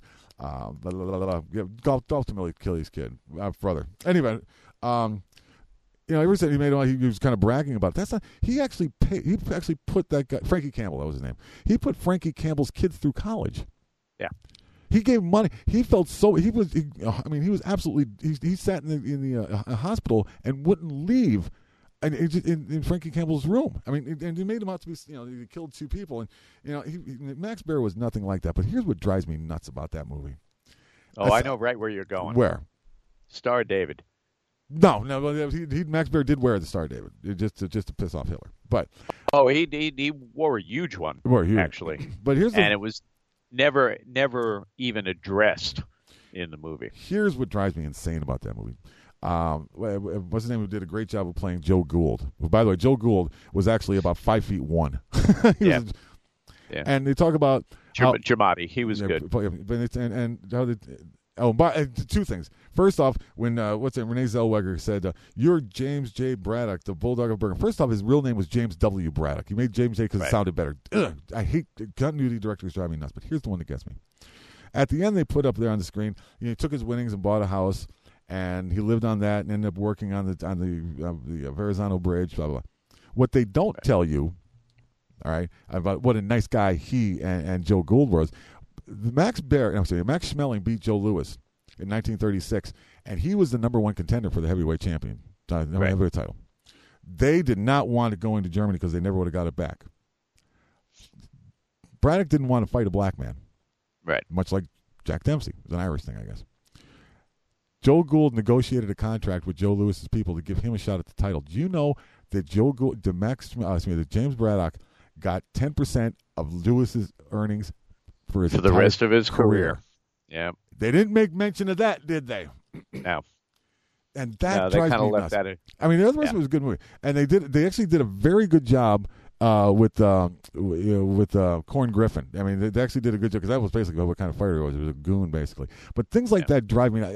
Dolph DeMille killed his kid, brother. Anyway, ever since he was kind of bragging about it. That's not. He actually put that guy, Frankie Campbell, that was his name. He put Frankie Campbell's kids through college. Yeah. He gave money. He felt so. He was absolutely. He sat in the hospital and wouldn't leave. And in Frankie Campbell's room. I mean, and he made him out to be, he killed 2 people. And, Max Baer was nothing like that. But here's what drives me nuts about that movie. Oh, I know right where you're going. Where? Star David. No. Max Baer did wear the Star David just to piss off Hitler. But he wore a huge one. Actually. But and it was never even addressed in the movie. Here's what drives me insane about that movie. What's his name? Who did a great job of playing Joe Gould? By the way, Joe Gould was actually about 5'1". Yeah. And they talk about Giamatti. He was good. And how Oh, but two things. First off, when Renee Zellweger said, "You're James J. Braddock, the Bulldog of Bergen." First off, his real name was James W. Braddock. He made James J. because it sounded better. Ugh, I hate continuity directors drive me nuts. But here's the one that gets me. At the end, they put up there on the screen. He took his winnings and bought a house, and he lived on that, and ended up working on the Verrazano Bridge. Blah blah blah. What they don't tell you, all right, about what a nice guy he and Joe Gould was. Max Schmeling beat Joe Louis in 1936, and he was the number one contender for the heavyweight heavyweight title. They did not want it going to Germany because they never would have got it back. Braddock didn't want to fight a black man, right? Much like Jack Dempsey. It was an Irish thing, I guess. Joe Gould negotiated a contract with Joe Louis's people to give him a shot at the title. Do you know that that James Braddock got 10% of Louis's earnings for the rest of his career? Yeah. They didn't make mention of that, did they? No. And that they drives me left nuts. that in. I mean, the other rest was a good movie, and they actually did a very good job with Corn Griffin. I mean, they actually did a good job because that was basically what kind of fighter he was. He was a goon, basically. But things like that drive me.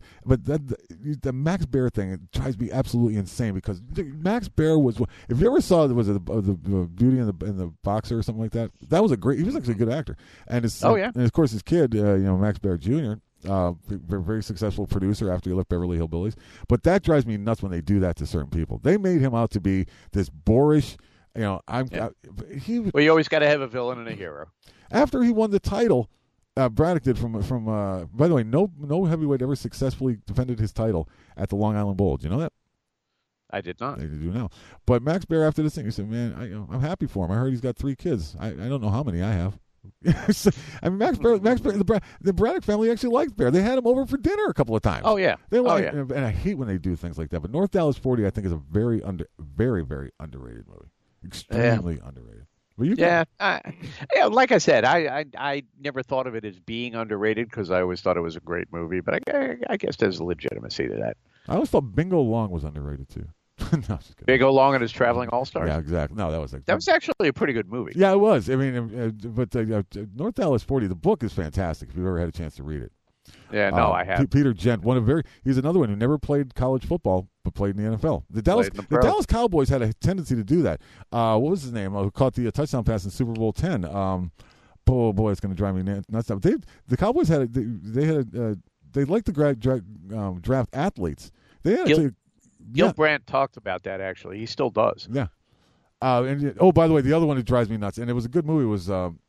The Max Baer thing, it drives me absolutely insane because Max Baer was. If you ever saw the Beauty and the Boxer or something like that, that was he was actually a good actor. And and of course his kid, Max Baer Jr. Very successful producer after he left Beverly Hillbillies. But that drives me nuts when they do that to certain people. They made him out to be this boorish. You always got to have a villain and a hero. After he won the title, Braddock did from. By the way, no heavyweight ever successfully defended his title at the Long Island Bowl. Do you know that? I did not. They do now. But Max Baer, after this thing, he said, "Man, I'm happy for him. I heard he's got 3 kids. I don't know how many I have." I mean, Max Baer, the Braddock family actually liked Baer. They had him over for dinner a couple of times. Oh yeah, and I hate when they do things like that. But North Dallas 40, I think, is a very very underrated movie. Extremely underrated. Well, like I said, I never thought of it as being underrated because I always thought it was a great movie. But I guess there's legitimacy to that. I always thought Bingo Long was underrated too. No, Bingo Long and his Traveling All-Stars? Yeah, exactly. No, that was actually a pretty good movie. Yeah, it was. I mean, but North Dallas 40, the book is fantastic if you've ever had a chance to read it. Yeah, no, I have. Peter Gent, he's another one who never played college football but played in the NFL. The Dallas Cowboys had a tendency to do that. What was his name? Who caught the touchdown pass in Super Bowl 10? Boy, it's going to drive me nuts. The Cowboys they like to draft athletes. They had Gil Brandt talked about that, actually. He still does. Yeah. By the way, the other one that drives me nuts, and it was a good movie, was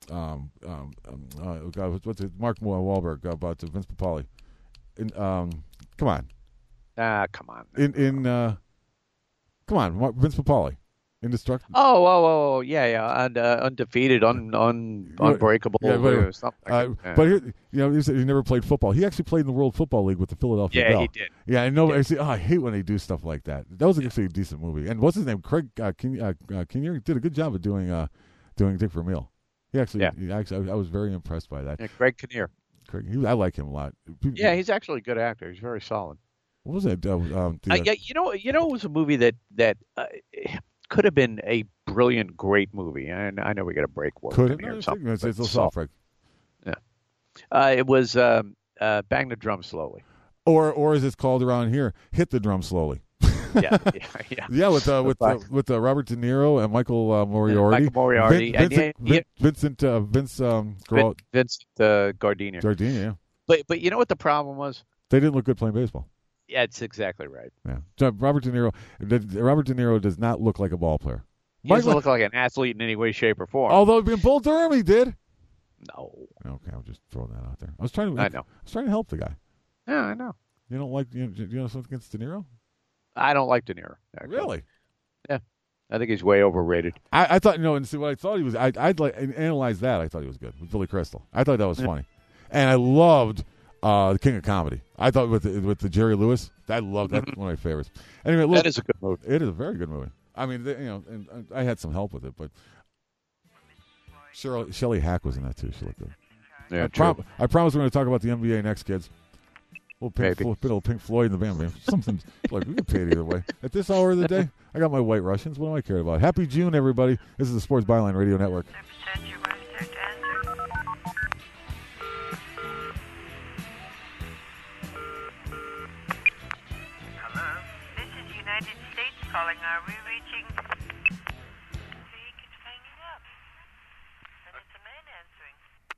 what's it? Mark Wahlberg about Vince Papale. Come on. Come on. Come on, Vince Papale. Indestructible. Oh, yeah. Undefeated, unbreakable. Yeah, something like that. But he never played football. He actually played in the World Football League with the Philadelphia Bell. He did. Yeah, I know. I hate when they do stuff like that. That was actually a decent movie. And what's his name? Craig Kinnear did a good job of doing Dick Vermeil. He actually, I was very impressed by that. Yeah, Craig Kinnear. I like him a lot. Yeah, he's actually a good actor. He's very solid. What was that? It was a movie that could have been a brilliant, great movie. And I know we got a break. Could have been something. It's a soft break. Yeah. It was Bang the Drum Slowly. Or as it's called around here, Hit the Drum Slowly. Yeah. Yeah, with Robert De Niro and Michael Moriarty. Vincent Gardenia. Gardenia, yeah. But you know what the problem was? They didn't look good playing baseball. Yeah, it's exactly right. Yeah, Robert De Niro does not look like a ball player. He doesn't look like an athlete in any way, shape, or form. Although in Bull Durham he did. No. Okay, I'll just throw that out there. I know. I was trying to help the guy. Yeah, I know. You don't like you know something against De Niro? I don't like De Niro. Actually. Really? Yeah. I think he's way overrated. I thought and see what I thought he was. I'd like analyze that. I thought he was good with Billy Crystal. I thought that was funny, and I loved the King of Comedy. I thought with the Jerry Lewis. I loved that. One of my favorites. Anyway, look, that is a good movie. It is a very good movie. I mean, and I had some help with it, but Shelley Hack was in that too. She looked good. Yeah, I promise we're going to talk about the NBA next, kids. Little Pink Floyd in the band, man. Something like we get paid either way. At this hour of the day, I got my White Russians. What am I caring about? Happy June, everybody. This is the Sports Byline Radio Network. calling. Are we reaching? He keeps hanging up. And it's a man answering.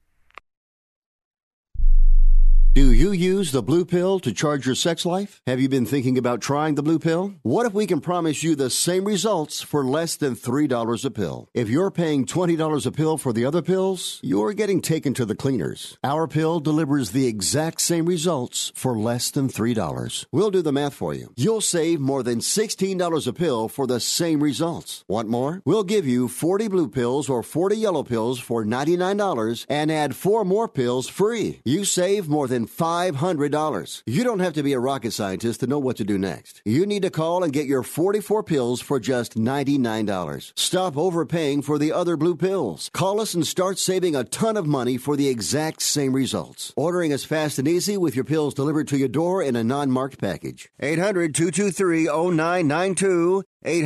Do you use the Blue Pill to charge your sex life? Have you been thinking about trying the Blue Pill? What if we can promise you the same results for less than $3 a pill? If you're paying $20 a pill for the other pills, you're getting taken to the cleaners. Our pill delivers the exact same results for less than $3. We'll do the math for you. You'll save more than $16 a pill for the same results. Want more? We'll give you 40 blue pills or 40 yellow pills for $99 and add 4 more pills free. You save more than $500. You don't have to be a rocket scientist to know what to do next. You need to call and get your 44 pills for just $99. Stop overpaying for the other blue pills. Call us and start saving a ton of money for the exact same results. Ordering is fast and easy with your pills delivered to your door in a non-marked package. 800-223-0992.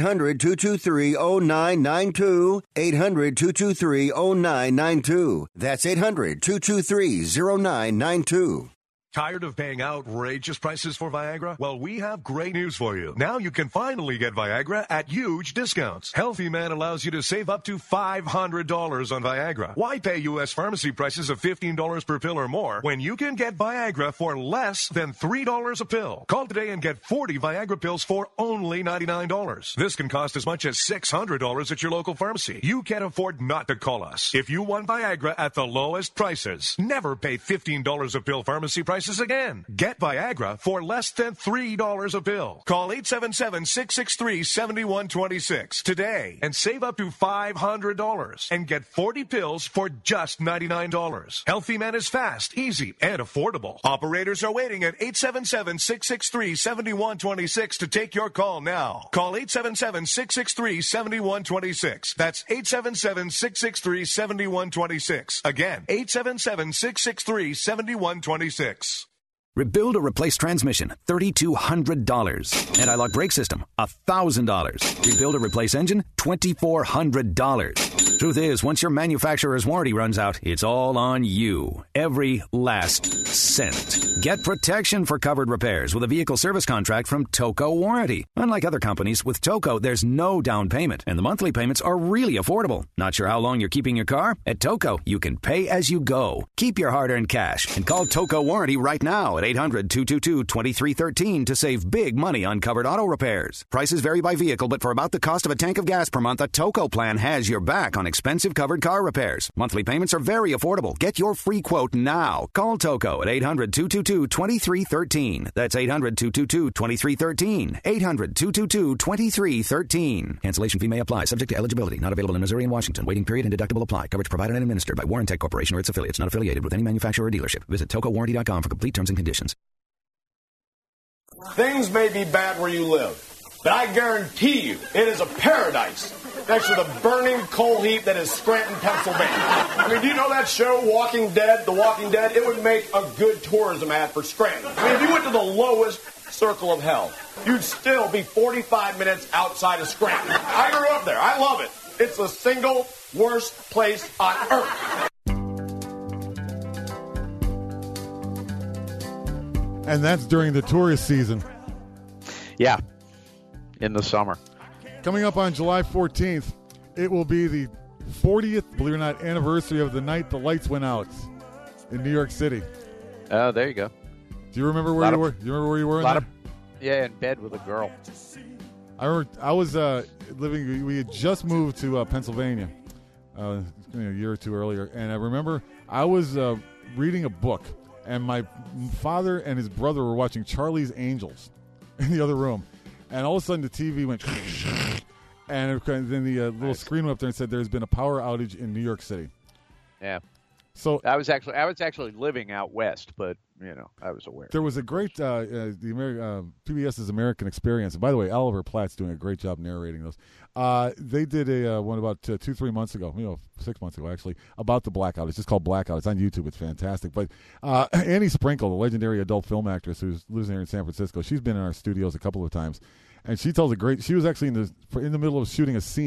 800-223-0992. 800-223-0992. That's 800-223-0992. Tired of paying outrageous prices for Viagra? Well, we have great news for you. Now you can finally get Viagra at huge discounts. Healthy Man allows you to save up to $500 on Viagra. Why pay U.S. pharmacy prices of $15 per pill or more when you can get Viagra for less than $3 a pill? Call today and get 40 Viagra pills for only $99. This can cost as much as $600 at your local pharmacy. You can't afford not to call us. If you want Viagra at the lowest prices, never pay $15 a pill pharmacy prices again. Get Viagra for less than $3 a pill. Call 877-663-7126 today and save up to $500 and get 40 pills for just $99. Healthy Man is fast, easy, and affordable. Operators are waiting at 877-663-7126 to take your call now. Call 877-663-7126. That's 877-663-7126. Again, 877-663-7126. Rebuild or replace transmission, $3,200. Anti-lock brake system, $1,000. Rebuild or replace engine, $2,400. Truth is, once your manufacturer's warranty runs out, it's all on you. Every last cent. Get protection for covered repairs with a vehicle service contract from Toco Warranty. Unlike other companies, with Toco, there's no down payment, and the monthly payments are really affordable. Not sure how long you're keeping your car? At Toco, you can pay as you go. Keep your hard-earned cash and call Toco Warranty right now at 800-222-2313 to save big money on covered auto repairs. Prices vary by vehicle, but for about the cost of a tank of gas per month, a Toco plan has your back on expensive covered car repairs. Monthly payments are very affordable. Get your free quote now. Call Toco at 800-222-2313. That's 800-222-2313. 800-222-2313. Cancellation fee may apply. Subject to eligibility. Not available in Missouri and Washington. Waiting period and deductible apply. Coverage provided and administered by Warrantech Corporation or its affiliates. Not affiliated with any manufacturer or dealership. Visit TocoWarranty.com for complete terms and conditions. Things may be bad where you live, but I guarantee you it is a paradise next to the burning coal heap that is Scranton, Pennsylvania. I mean, do you know that show, Walking Dead, The Walking Dead? It would make a good tourism ad for Scranton. I mean, if you went to the lowest circle of hell, you'd still be 45 minutes outside of Scranton. I grew up there. I love it. It's the single worst place on earth. And that's during the tourist season. Yeah, in the summer. Coming up on July 14th, it will be the 40th, believe it or not, anniversary of the night the lights went out in New York City. Oh, there you go. Do you remember where you were? You remember where you were? Yeah, in bed with a girl. I remember I was living. We had just moved to Pennsylvania, a year or two earlier, and I remember I was reading a book. And my father and his brother were watching Charlie's Angels in the other room. And all of a sudden the TV went, and then the little screen went up there and said there's been a power outage in New York City. Yeah. So I was actually living out west, but I was aware. There was a great PBS's American Experience. And by the way, Oliver Platt's doing a great job narrating those. They did a one about 2-3 months ago, 6 months ago actually, about the blackout. It's just called Blackout. It's on YouTube. It's fantastic. But Annie Sprinkle, the legendary adult film actress who lives here in San Francisco, she's been in our studios a couple of times, and she tells she was actually in the middle of shooting a scene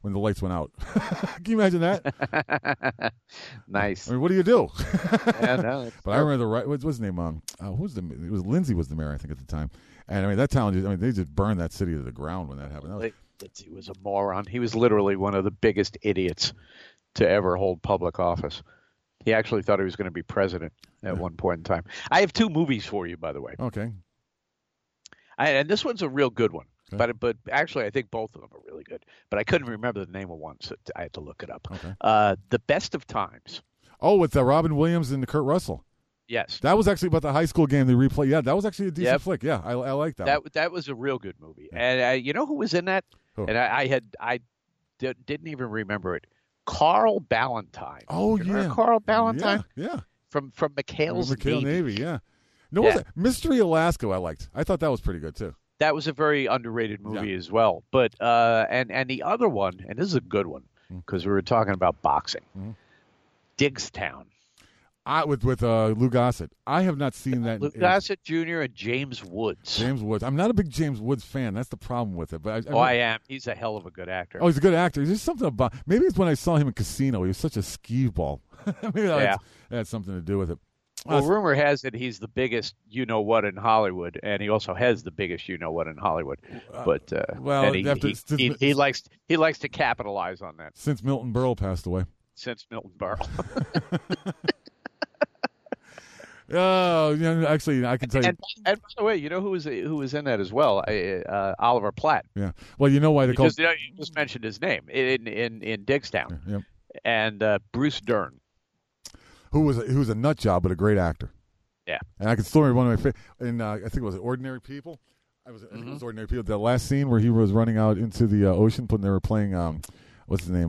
when the lights went out. Can you imagine that? Nice. I mean, what do you do? Yeah, no, but I remember what's his name? It was Lindsay was the mayor, I think, at the time. And I mean, that town. I mean, they just burned that city to the ground when that happened. He was a moron. He was literally one of the biggest idiots to ever hold public office. He actually thought he was going to be president at one point in time. I have 2 movies for you, by the way. Okay. And this one's a real good one. Okay. But actually, I think both of them are really good. But I couldn't remember the name of one, so I had to look it up. Okay. The Best of Times. Oh, with Robin Williams and Kurt Russell. Yes. That was actually about the high school game they replay. Yeah, that was actually a decent flick. Yeah, I like that one. That was a real good movie. Yeah. And you know who was in that? Who? And I didn't even remember it. Carl Ballantine. Oh, Carl Ballantine? Yeah. From McHale's Navy. Yeah. No, was it Mystery Alaska? I liked. I thought that was pretty good too. That was a very underrated movie as well. But and the other one, and this is a good one because we were talking about boxing. Diggstown. With Lou Gossett. I have not seen that. Lou Gossett Jr. and James Woods. James Woods. I'm not a big James Woods fan. That's the problem with it. But I am. He's a hell of a good actor. Oh, he's a good actor. There's just something about. Maybe it's when I saw him in Casino. He was such a skeeveball. Maybe that had something to do with it. Well, rumor has it he's the biggest you-know-what in Hollywood, and he also has the biggest you-know-what in Hollywood. But he likes to capitalize on that. Since Milton Berle passed away. Since Milton Berle. Oh, actually, I can tell you. And by the way, you know who was in that as well? Oliver Platt. Yeah. Well, you know why they called. You just mentioned his name in Diggstown. Yeah. And Bruce Dern. Who was a nut job, but a great actor. Yeah. And I can still remember one of my favorite. I think it was Ordinary People. I think it was Ordinary People. The last scene where he was running out into the ocean, when they were playing. What's his name?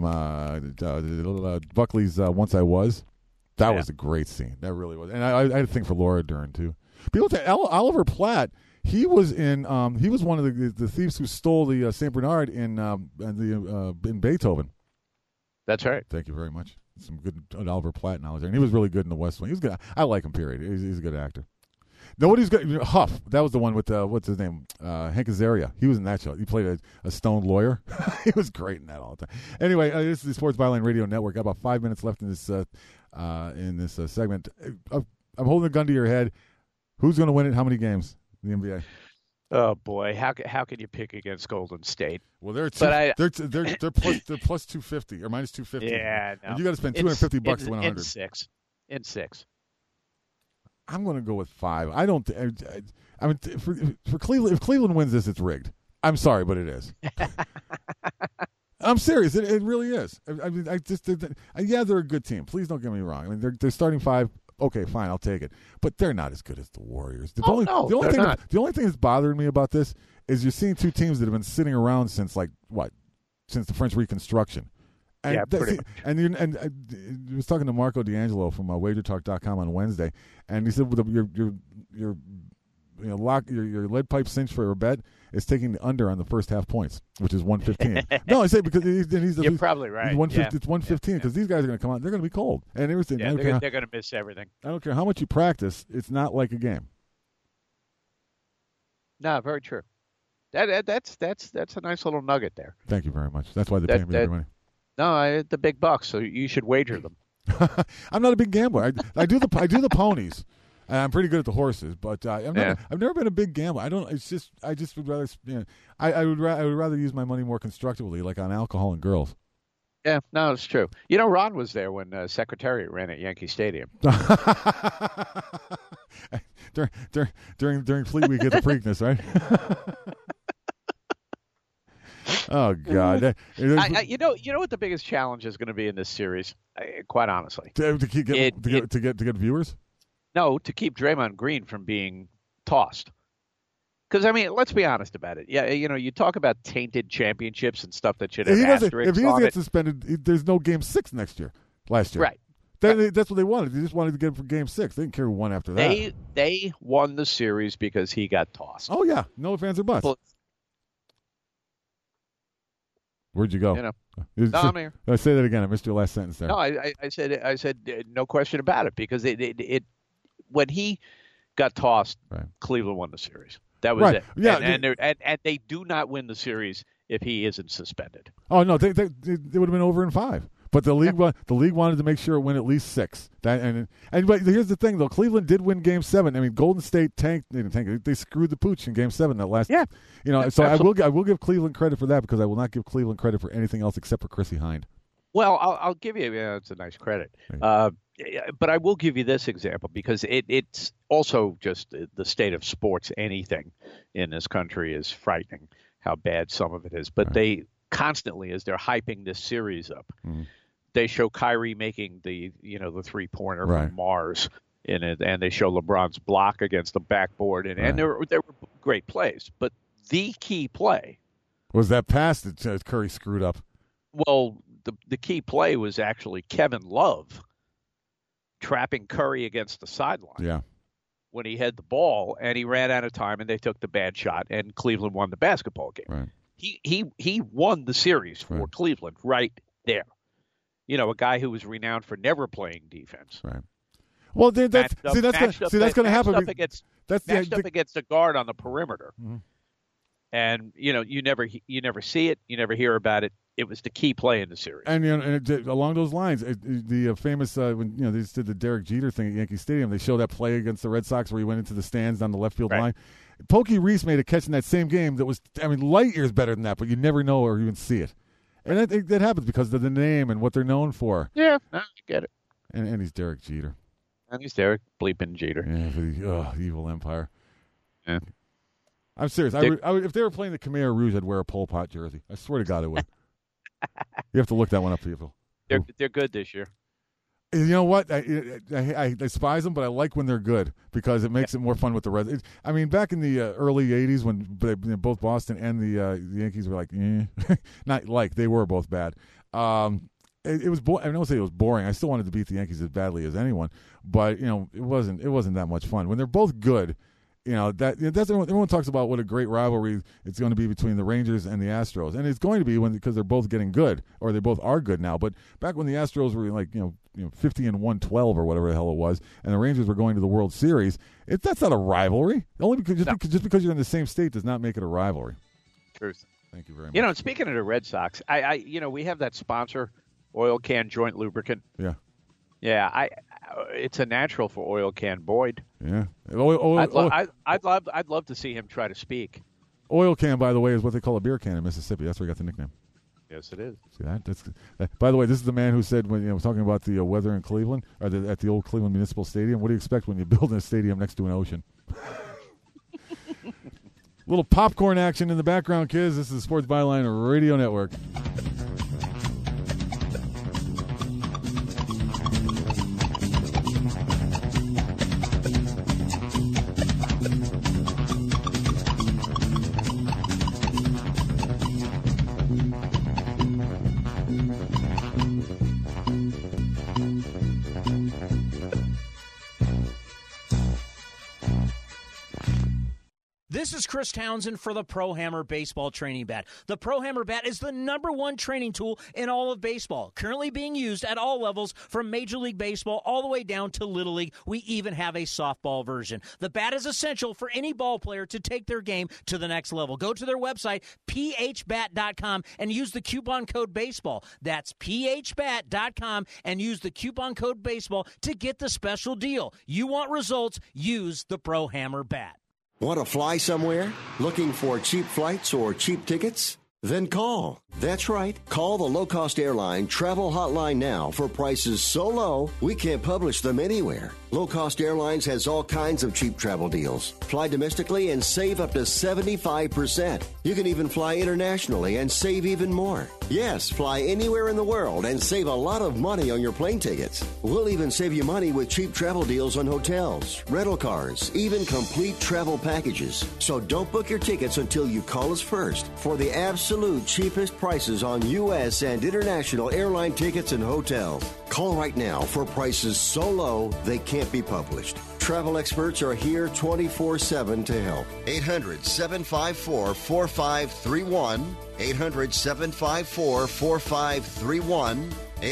Buckley's "Once I Was." That was a great scene. That really was. And I had a thing for Laura Dern too. People say Oliver Platt. He was in. He was one of the thieves who stole the Saint Bernard in Beethoven. That's right. Thank you very much. Some good Oliver Platt knowledge there. And he was really good in The West Wing. He was good. I like him, period. He's a good actor. Nobody's good. Huff. That was the one with, what's his name? Hank Azaria. He was in that show. He played a stoned lawyer. He was great in that all the time. Anyway, this is the Sports Byline Radio Network. Got about 5 minutes left in this segment. I'm holding a gun to your head. Who's going to win it? How many games in the NBA? Oh boy, how can you pick against Golden State? Well, they're plus 250 or minus 250. Yeah, no. And you got to spend $250 to win 100. In six. I'm going to go with 5. I don't. I mean, for Cleveland, if Cleveland wins this, it's rigged. I'm sorry, but it is. I'm serious. It really is. I mean, they're a good team. Please don't get me wrong. I mean, they're starting 5. Okay, fine, I'll take it. But they're not as good as the Warriors. The only thing that's bothering me about this is you're seeing 2 teams that have been sitting around since since the French Reconstruction. And pretty much. And I was talking to Marco D'Angelo from WagerTalk.com on Wednesday, and he said your lead pipe cinch for a bet is taking the under on the first half points, which is 115. No, I say because you're probably right. It's 115 because these guys are going to come out. They're going to be cold and everything. Yeah, they're going to miss everything. I don't care how much you practice. It's not like a game. No, very true. That's a nice little nugget there. Thank you very much. That's why they're paying me money. No, the big bucks, so you should wager them. I'm not a big gambler. I do the ponies. And I'm pretty good at the horses, but I've never been a big gambler. I don't. It's just I just would rather. I would rather use my money more constructively, like on alcohol and girls. Yeah, no, it's true. You know, Ron was there when Secretariat ran at Yankee Stadium. during Fleet Week at the Preakness, right? Oh God! You know what the biggest challenge is going to be in this series? Quite honestly, to get viewers. No, to keep Draymond Green from being tossed. Because, I mean, let's be honest about it. Yeah, you talk about tainted championships and stuff that should have asterisks on it. If he doesn't get suspended, there's no Game 6 last year. Right. That's what they wanted. They just wanted to get him for Game 6. They didn't care who won after that. They won the series because he got tossed. Oh, yeah. No ifs, ands, or buts. Where'd you go? No, I'm here. I say that again. I missed your last sentence there. No, I said no question about it because it when he got tossed, Cleveland won the series. That was it. Yeah, and they do not win the series if he isn't suspended. Oh no, they would have been over in 5. But the league wanted to make sure it win at least 6. But here's the thing though, Cleveland did win Game 7. I mean, Golden State tanked. They didn't tank it. They screwed the pooch in Game 7 that last. Yeah. So I will give Cleveland credit for that because I will not give Cleveland credit for anything else except for Chrissy Hind. Well, I'll give you. It's a nice credit. But I will give you this example because it's also just the state of sports. Anything in this country is frightening. How bad some of it is. But they constantly, as they're hyping this series up. Mm-hmm. They show Kyrie making the 3-pointer from Mars in it, and they show LeBron's block against the backboard, and there were great plays. But the key play was that pass that Curry screwed up. Well, the key play was actually Kevin Love trapping Curry against the sideline. Yeah. When he had the ball and he ran out of time, and they took the bad shot, and Cleveland won the basketball game. Right. He won the series for Cleveland right there. A guy who was renowned for never playing defense. Right. Well, that's going to happen. Matched up against a guard on the perimeter, and you never see it, you never hear about it. It was the key play in the series. And along those lines, the famous when they just did the Derek Jeter thing at Yankee Stadium, they showed that play against the Red Sox where he went into the stands down the left field line. Pokey Reese made a catch in that same game that was, light years better than that, but you never know or even see it. And that happens because of the name and what they're known for. Yeah, I get it. And he's Derek Jeter. And he's Derek bleeping Jeter. Yeah, for the evil empire. Yeah. I'm serious. I would, if they were playing the Khmer Rouge, I'd wear a Pol Pot jersey. I swear to God I would. You have to look that one up, people. They're good this year. You know what? I despise them, but I like when they're good because it makes it more fun with the Reds. Back in the early '80s when both Boston and the Yankees were like, not like they were both bad. It was. I don't say it was boring. I still wanted to beat the Yankees as badly as anyone, but it wasn't that much fun when they're both good. That's everyone talks about what a great rivalry it's going to be between the Rangers and the Astros, and it's going to be because they're both getting good, or they both are good now. But back when the Astros were 50-112 or whatever the hell it was, and the Rangers were going to the World Series, that's not a rivalry. Only because just because you're in the same state does not make it a rivalry. Truth. Thank you very much. Speaking of the Red Sox, we have that sponsor, Oil Can Joint Lubricant. Yeah. Yeah, it's a natural for Oil Can Boyd. Yeah, I'd love to see him try to speak. Oil Can, by the way, is what they call a beer can in Mississippi. That's where he got the nickname. Yes, it is. See that? By the way, this is the man who said when talking about the weather in Cleveland or at the old Cleveland Municipal Stadium. What do you expect when you build a stadium next to an ocean? Little popcorn action in the background, kids. This is Sports Byline Radio Network. This is Chris Townsend for the Pro Hammer Baseball Training Bat. The Pro Hammer Bat is the #1 training tool in all of baseball, currently being used at all levels from Major League Baseball all the way down to Little League. We even have a softball version. The bat is essential for any ball player to take their game to the next level. Go to their website, phbat.com, and use the coupon code BASEBALL. That's phbat.com, and use the coupon code BASEBALL to get the special deal. You want results, use the Pro Hammer Bat. Want to fly somewhere? Looking for cheap flights or cheap tickets? Then call. That's right. Call the low-cost airline travel hotline now for prices so low we can't publish them anywhere. Low-cost airlines has all kinds of cheap travel deals. Fly domestically and save up to 75%. You can even fly internationally and save even more. Yes, fly anywhere in the world and save a lot of money on your plane tickets. We'll even save you money with cheap travel deals on hotels, rental cars, even complete travel packages. So don't book your tickets until you call us first for the absolute cheapest prices on U.S. and international airline tickets and hotels. Call right now for prices so low they can't be published. Travel experts are here 24/7 to help. 800-754-4531. 800-754-4531.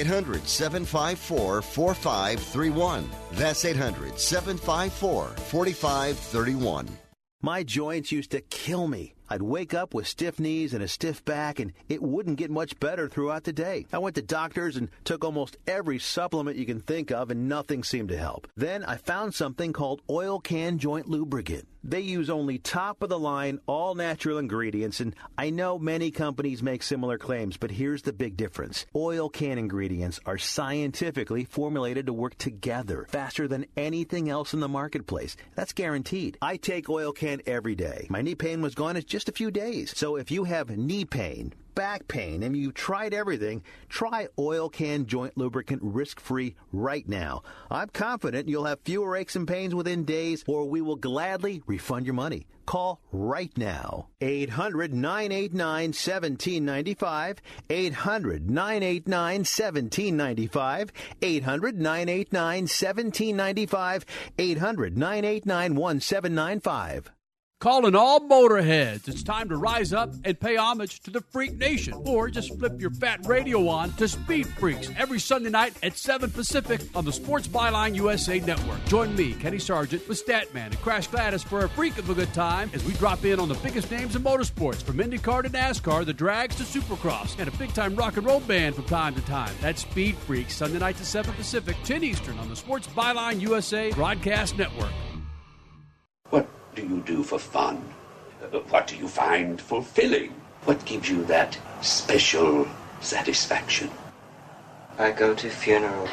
800-754-4531. That's 800-754-4531. My joints used to kill me. I'd wake up with stiff knees and a stiff back, and it wouldn't get much better throughout the day. I went to doctors and took almost every supplement you can think of, and nothing seemed to help. Then I found something called Oil Can Joint Lubricant. They use only top-of-the-line, all-natural ingredients, and I know many companies make similar claims, but here's the big difference. Oil Can ingredients are scientifically formulated to work together faster than anything else in the marketplace. That's guaranteed. I take Oil Can every day. My knee pain was gone in just a few days. So if you have knee pain, back pain, and you've tried everything, try Oil Can Joint Lubricant risk-free right now. I'm confident you'll have fewer aches and pains within days, or we will gladly refund your money. Call right now. 800-989-1795. 800-989-1795. 800-989-1795. 800-989-1795. Calling all motorheads. It's time to rise up and pay homage to the Freak Nation. Or just flip your fat radio on to Speed Freaks every Sunday night at 7 Pacific on the Sports Byline USA Network. Join me, Kenny Sargent, with Statman and Crash Gladys for a freak of a good time as we drop in on the biggest names in motorsports, from IndyCar to NASCAR, the drags to Supercross, and a big-time rock and roll band from time to time. That's Speed Freaks, Sunday nights at 7 Pacific, 10 Eastern on the Sports Byline USA Broadcast Network. What do you do for fun? What do you find fulfilling? What gives you that special satisfaction? I go to funerals.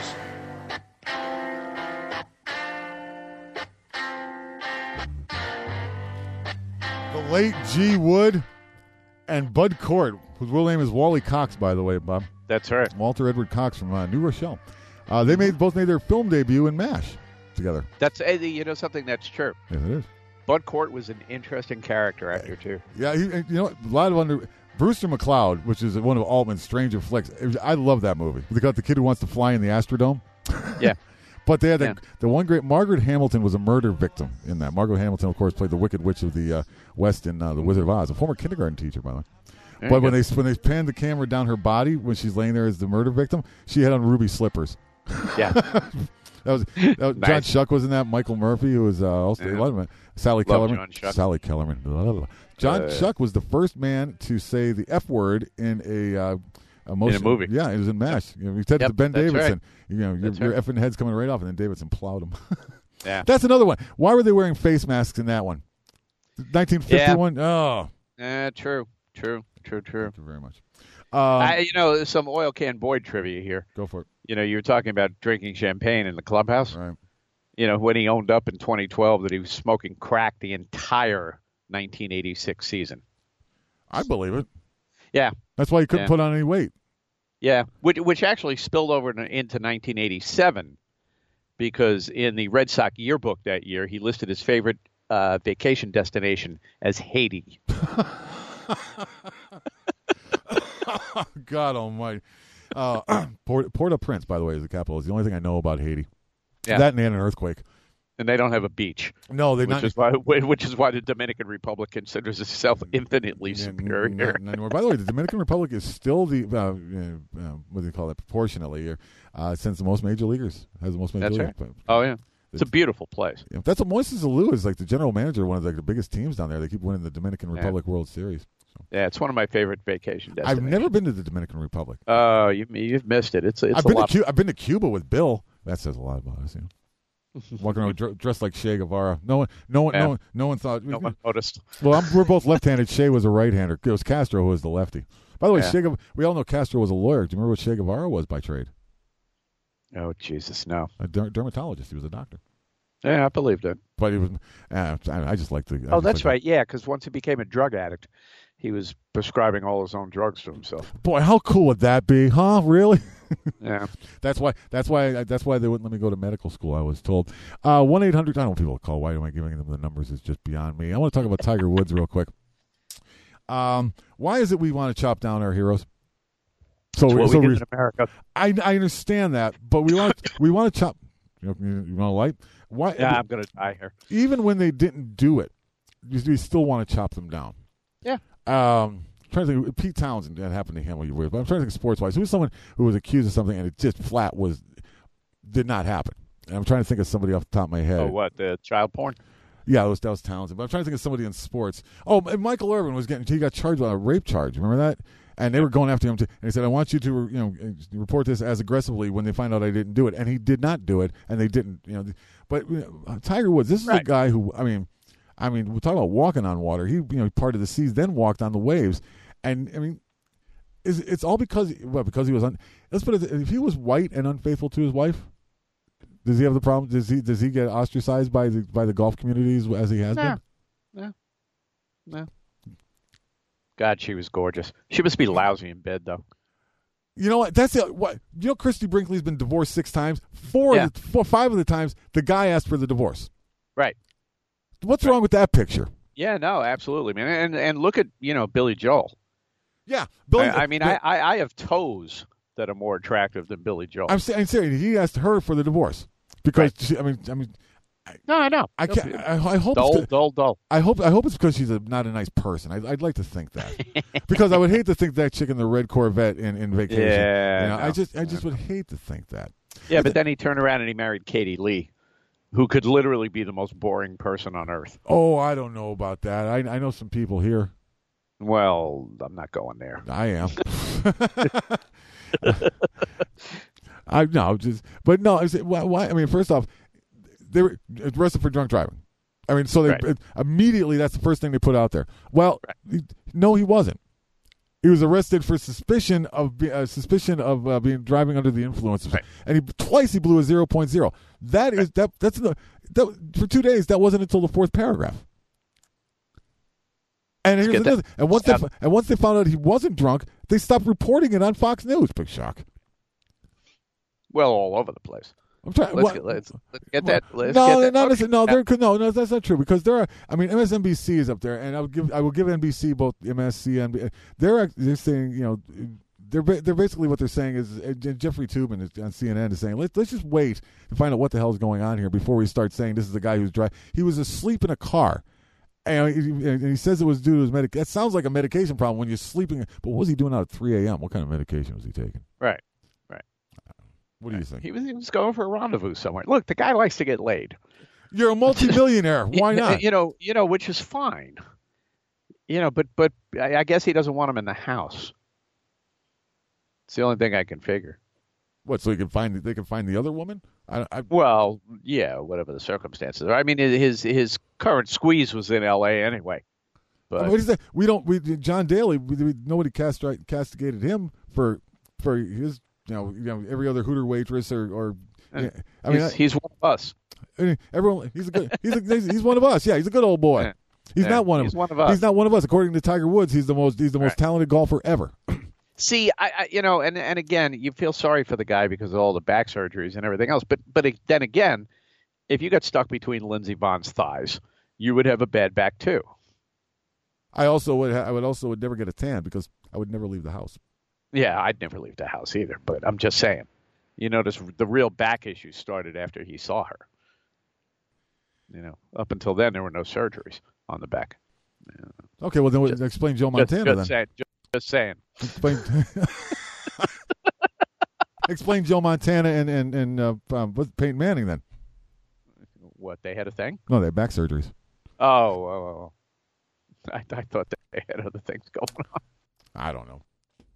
The late G. Wood and Bud Cort, whose real name is Wally Cox, by the way, Bob. That's right. Walter Edward Cox from New Rochelle. They both made their film debut in MASH together. That's something that's true. Yes, it is. Bud Cort was an interesting character actor too. Yeah, a lot of Brewster McCloud, which is one of Altman's stranger flicks. I love that movie. They got the kid who wants to fly in the Astrodome. Yeah. But they had the one great Margaret Hamilton was a murder victim in that. Margaret Hamilton, of course, played the Wicked Witch of the West in The Wizard of Oz, a former kindergarten teacher, by the way. But when they panned the camera down her body when she's laying there as the murder victim, she had on ruby slippers. Yeah. That was nice. John Schuck was in that. Michael Murphy, who was Sally Kellerman. Sally Kellerman. John Schuck was the first man to say the F word in a movie. Yeah, it was in MASH. He said to Ben Davidson, right. Your effing head's coming right off, and then Davidson plowed him. Yeah, that's another one. Why were they wearing face masks in that one? 1951. Yeah. Oh, true. Thank you very much. Some Oil Can Boyd trivia here. Go for it. You were talking about drinking champagne in the clubhouse. Right. When he owned up in 2012 that he was smoking crack the entire 1986 season. I believe it. Yeah. That's why he couldn't put on any weight. Yeah, which actually spilled over into 1987 because in the Red Sox yearbook that year, he listed his favorite vacation destination as Haiti. God almighty. Port-au-Prince, by the way, is the capital. Is the only thing I know about Haiti. Yeah. That and an earthquake. And they don't have a beach. No, they're not. Which is why the Dominican Republic considers itself infinitely superior. Not anymore. By the way, the Dominican Republic is still the what do you call it? Proportionally, since the most major leaguers has the most major leaguers. Right. Oh yeah, it's a beautiful place. Yeah, that's what Moises Alou is like. The general manager of one of the biggest teams down there. They keep winning the Dominican Republic World Series. So. Yeah, it's one of my favorite vacation destinations. I've never been to the Dominican Republic. Oh, you've missed it. It's I've been to Cuba with Bill. That says a lot about us. Walking around dressed like Che Guevara. No one thought. No one noticed. Well, we're both left-handed. Che was a right-hander. It was Castro who was the lefty. By the way, we all know Castro was a lawyer. Do you remember what Che Guevara was by trade? Oh, Jesus, no. A dermatologist. He was a doctor. Yeah, I believed it. But he was. I just like the. Oh, that's right. Yeah, because once he became a drug addict, he was prescribing all his own drugs to himself. Boy, how cool would that be, huh? Really? Yeah. That's why they wouldn't let me go to medical school, I was told. 1-800, I don't know people call. Why am I giving them the numbers? It's just beyond me. I want to talk about Tiger Woods real quick. Why is it we want to chop down our heroes? That's what we do in America. I understand that, but we want to chop. You want to light? Why? Yeah, I'm going to die here. Even when they didn't do it, we still want to chop them down. Yeah. I'm trying to think. Pete Townsend, that happened to him. But I'm trying to think sports-wise. Who was someone who was accused of something and it just flat did not happen? And I'm trying to think of somebody off the top of my head. Oh, what, the child porn? Yeah, that was Townsend. But I'm trying to think of somebody in sports. Oh, and Michael Irvin he got charged with a rape charge. Remember that? And they were going after him, and he said, I want you to report this as aggressively when they find out I didn't do it. And he did not do it, and they didn't. But Tiger Woods, this is a guy who, I mean, we're talking about walking on water. He parted the seas, then walked on the waves. And, I mean, it's all because he was, let's put it, if he was white and unfaithful to his wife, does he have the problem? Does he get ostracized by the golf communities as he has been? No. God, she was gorgeous. She must be lousy in bed, though. You know what? Christy Brinkley's been divorced 6 times. 5 of the times, the guy asked for the divorce. Right. What's wrong with that picture? Yeah, no, absolutely, man. And look at Billy Joel. Yeah, Billy. I have toes that are more attractive than Billy Joel. I'm serious. He asked her for the divorce because she, I mean. No, I know. I hope dull. I hope it's because she's not a nice person. I'd like to think that because I would hate to think that chick in the red Corvette in Vacation. Yeah, I just would hate to think that. Yeah, but then he turned around and he married Katie Lee, who could literally be the most boring person on earth. Oh, I don't know about that. I know some people here. Well, I'm not going there. I am. Why? I mean, first off, they were arrested for drunk driving. I mean, so immediately that's the first thing they put out there. Well, no, he wasn't. He was arrested for suspicion of being driving under the influence, and twice he blew a 0.0. That's for 2 days. That wasn't until the 4th paragraph. And here's another. And once they found out he wasn't drunk, they stopped reporting it on Fox News. Big shock. Well, all over the place. I'm trying. Let's get that. No, that's not true because there are. I mean, MSNBC is up there, and I will give NBC both MSC. They're saying, they're basically what they're saying is Jeffrey Toobin on CNN is saying let's just wait to find out what the hell is going on here before we start saying this is the guy who's driving. He was asleep in a car. And he says it was due to his medication. That sounds like a medication problem when you're sleeping. But what was he doing out at 3 a.m.? What kind of medication was he taking? Right. What do you think? He was going for a rendezvous somewhere. Look, the guy likes to get laid. You're a multimillionaire. Why not? Which is fine. But I guess he doesn't want him in the house. It's the only thing I can figure. What? So they can find the other woman? Well, yeah, whatever the circumstances are. I mean, his current squeeze was in L.A. anyway. But what is that? John Daly. Nobody castigated him for his. Every other Hooter waitress or he's one of us. Everyone, he's one of us. Yeah, he's a good old boy. He's not one of us. He's not one of us. According to Tiger Woods, he's the most talented golfer ever. See, and again, you feel sorry for the guy because of all the back surgeries and everything else. But then again, if you got stuck between Lindsey Vonn's thighs, you would have a bad back too. I would never get a tan because I would never leave the house. Yeah, I'd never leave the house either, but I'm just saying. You notice the real back issue started after he saw her. Up until then, there were no surgeries on the back. Yeah. Okay, well, then explain Joe Montana then. Just saying. Explain Joe Montana and Peyton Manning then. What, they had a thing? No, they had back surgeries. Oh. I thought they had other things going on. I don't know.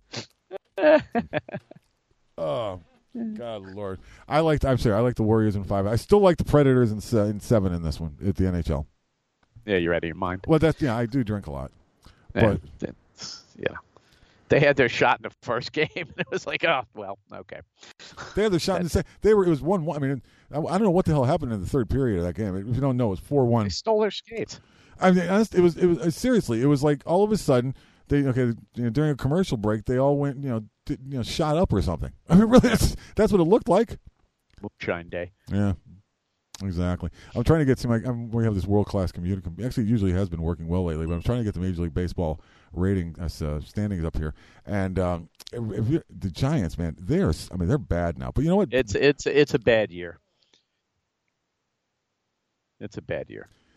Oh, God, Lord! I like the Warriors in 5. I still like the Predators in 7 in this one at the NHL. Yeah, you're out of your mind. Well, I do drink a lot, but they had their shot in the first game, and it was like, oh, well, okay. They had their shot in the second. It was 1-1. I mean, I don't know what the hell happened in the third period of that game. If you don't know, it was 4-1. They stole their skates. I mean, it was seriously. It was like all of a sudden. During a commercial break, they all went, shot up or something. I mean, really, that's what it looked like. Moonshine Day. Yeah, exactly. I'm trying to get we have this world-class computer. Actually, it usually has been working well lately, but I'm trying to get the Major League Baseball rating standings up here. And the Giants, man, they're bad now. But you know what? It's a bad year. It's a bad year.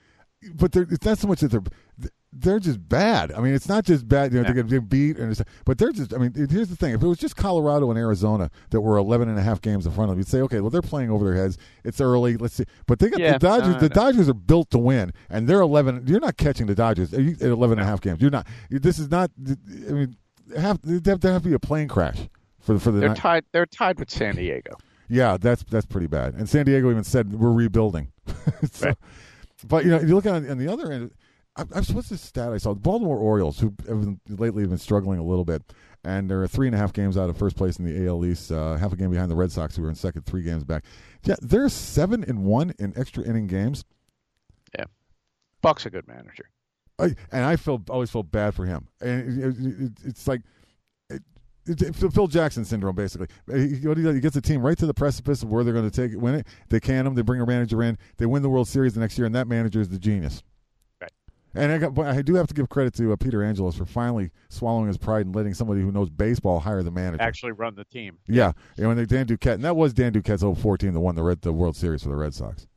but it's not so much that they're just bad. I mean, it's not just bad. You know, they get beat, but they're just. I mean, here's the thing: if it was just Colorado and Arizona that were 11.5 games in front of them, you'd say, okay, well, they're playing over their heads. It's early. Let's see. But they got the Dodgers. The Dodgers are built to win, and they're 11. You're not catching the Dodgers at 11.5 games. You're not. This is not. I mean, there have to be a plane crash for the. They're tied. They're tied with San Diego. Yeah, that's pretty bad. And San Diego even said we're rebuilding. So, right. But you look on the other end. What's the stat I saw? The Baltimore Orioles, who lately have been struggling a little bit, and they're 3.5 games out of first place in the AL East, half a game behind the Red Sox, who are in second, 3 games back. Yeah, they're 7-1 in extra inning games. Yeah, Buck's a good manager, and I always felt bad for him. And it's like it's Phil Jackson syndrome, basically. He gets the team right to the precipice of where they're going to win it. They can them. They bring a manager in. They win the World Series the next year, and that manager is the genius. And I do have to give credit to Peter Angelos for finally swallowing his pride and letting somebody who knows baseball hire the manager. Actually run the team. Yeah. And when Dan Duquette, and that was Dan Duquette's 0-14 that won the World Series for the Red Sox.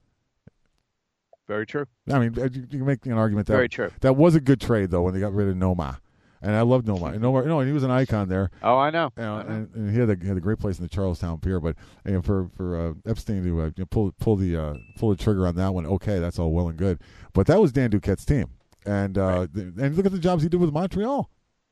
Very true. I mean, you can make an argument that very true. That was a good trade, though, when they got rid of Noma. And I love Noma. And he was an icon there. Oh, I know. And he had a great place in the Charlestown Pier. But for Epstein to pull the trigger on that one, okay, that's all well and good. But that was Dan Duquette's team. And look at the jobs he did with Montreal.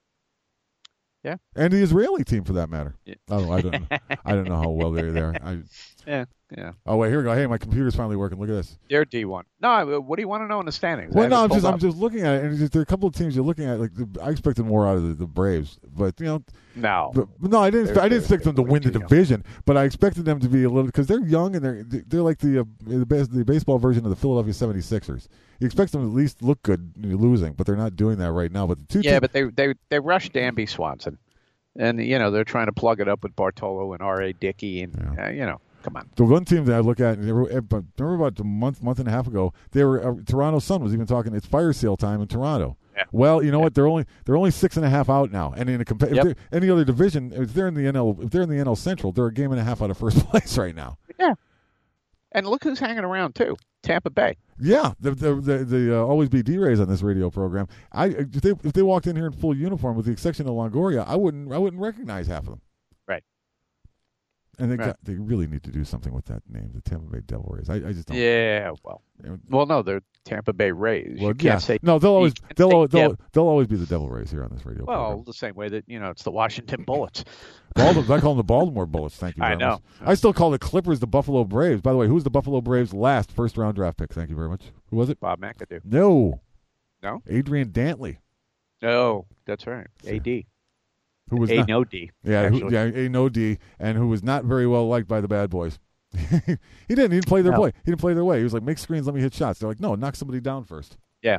Yeah, and the Israeli team for that matter. Yeah. I don't know how well they're there. Yeah. Oh wait, here we go. Hey, my computer's finally working. Look at this. They're D1. No, what do you want to know in the standings? Well, no, I'm just looking at it, and there are a couple of teams you're looking at. Like I expected more out of the Braves, but no. I didn't expect them to win the division, but I expected them to be a little because they're young and they're like the baseball version of the Philadelphia 76ers. You expect them to at least look good losing, but they're not doing that right now. But but they rushed Danby Swanson, and they're trying to plug it up with Bartolo and R.A. Dickey, and come on. The one team that I look at, remember about a month and a half ago, they were Toronto Sun was even talking. It's fire sale time in Toronto. Yeah. Well, you know what? They're only 6.5 out now, and in any other division, if they're in the NL Central, they're a game and a half out of first place right now. Yeah. And look who's hanging around too. Tampa Bay. Yeah, the always be D-Rays on this radio program. If they walked in here in full uniform, with the exception of Longoria, I wouldn't recognize half of them. Right. And they really need to do something with that name, the Tampa Bay Devil Rays. I just don't. Yeah, well, no, they're Tampa Bay Rays. Well, you can't say no. They'll always be the Devil Rays here on this radio program. The same way that it's the Washington Bullets. I call them the Baltimore Bullets. Thank you very much. I still call the Clippers the Buffalo Braves. By the way, who's the Buffalo Braves' last first-round draft pick? Thank you very much. Who was it? Bob McAdoo. No. Adrian Dantley. Oh, that's right. AD. Who was no D? Yeah, no D, and who was not very well liked by the bad boys. He didn't play their play. He didn't play their way. He was like, make screens, let me hit shots. They're like, no, knock somebody down first. Yeah.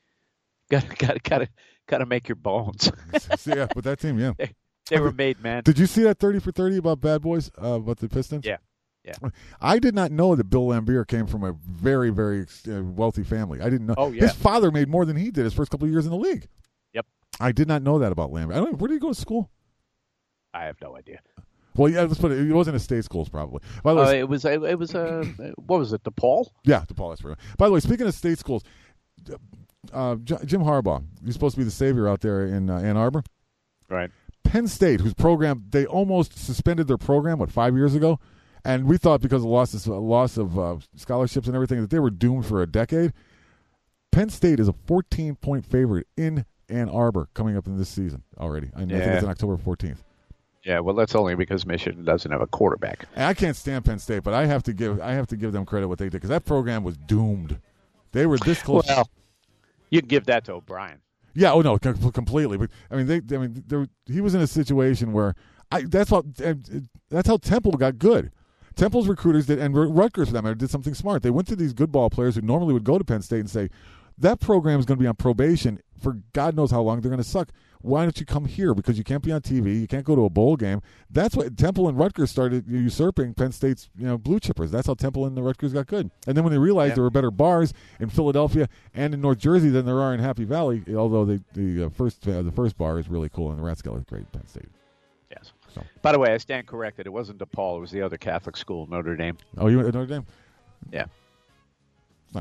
Gotta make your bones. Yeah, with that team, yeah. They were made, man. Did you see that 30 for 30 about bad boys, about the Pistons? Yeah. I did not know that Bill Laimbeer came from a very, very wealthy family. I didn't know. Oh, yeah. His father made more than he did his first couple of years in the league. Yep. I did not know that about Laimbeer. Where did he go to school? I have no idea. Well, yeah, let's put it. It wasn't a state schools, probably. By the way, it was what was it? DePaul? Yeah, DePaul. That's right. By the way, speaking of state schools, Jim Harbaugh, he's supposed to be the savior out there in Ann Arbor. Right. Penn State, whose program they almost suspended their program 5 years ago, and we thought because of loss of scholarships and everything that they were doomed for a decade. Penn State is a 14-point favorite in Ann Arbor coming up in this season already. I think it's on October 14th. Yeah, well, that's only because Michigan doesn't have a quarterback. And I can't stand Penn State, but I have to give them credit what they did because that program was doomed. They were this close. Well, you'd give that to O'Brien. Yeah, no, completely. But he was in a situation where that's how Temple got good. Temple's recruiters did, and Rutgers for that matter, did something smart. They went to these good ball players who normally would go to Penn State and say, that program is going to be on probation for God knows how long. They're going to suck. Why don't you come here? Because you can't be on TV. You can't go to a bowl game. That's what Temple and Rutgers started usurping Penn State's blue chippers. That's how Temple and the Rutgers got good. And then when they realized there were better bars in Philadelphia and in North Jersey than there are in Happy Valley, although the first bar is really cool and the Rathskeller is great, Penn State. Yes. So. By the way, I stand corrected. It wasn't DePaul. It was the other Catholic school, Notre Dame. Oh, you went to Notre Dame? Yeah. It's not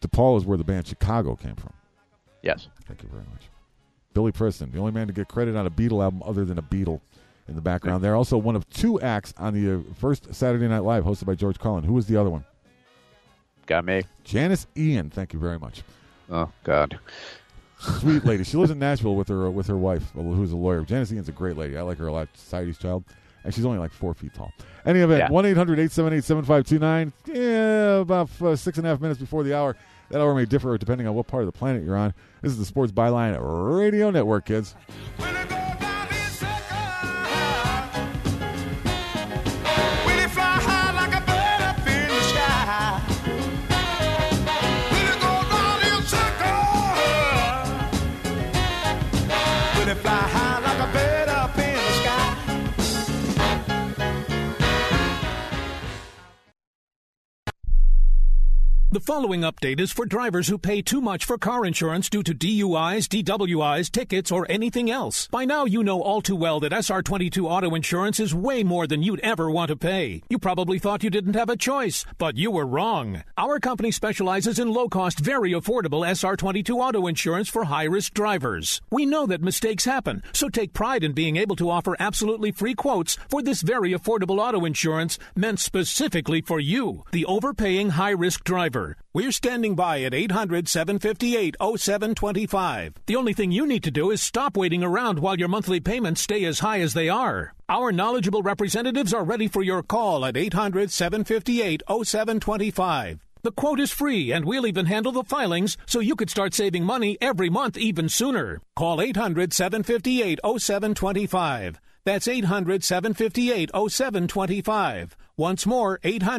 DePaul is where the band Chicago came from. Yes. Thank you very much. Billy Preston, the only man to get credit on a Beatle album other than a Beatle in the background. They're also one of 2 acts on the first Saturday Night Live hosted by George Carlin. Who was the other one? Got me. Janis Ian. Thank you very much. Oh, God. Sweet lady. She lives in Nashville with her wife, who's a lawyer. Janis Ian's a great lady. I like her a lot. Society's child. And she's only like 4 feet tall. Any event, 1-800-878-7529. Yeah, about 6.5 minutes before the hour. That hour may differ depending on what part of the planet you're on. This is the Sports Byline Radio Network, kids. The following update is for drivers who pay too much for car insurance due to DUIs, DWIs, tickets, or anything else. By now, you know all too well that SR22 auto insurance is way more than you'd ever want to pay. You probably thought you didn't have a choice, but you were wrong. Our company specializes in low-cost, very affordable SR22 auto insurance for high-risk drivers. We know that mistakes happen, so take pride in being able to offer absolutely free quotes for this very affordable auto insurance meant specifically for you, the overpaying high-risk driver. We're standing by at 800-758-0725. The only thing you need to do is stop waiting around while your monthly payments stay as high as they are. Our knowledgeable representatives are ready for your call at 800-758-0725. The quote is free, and we'll even handle the filings so you could start saving money every month even sooner. Call 800-758-0725. That's 800-758-0725. Once more,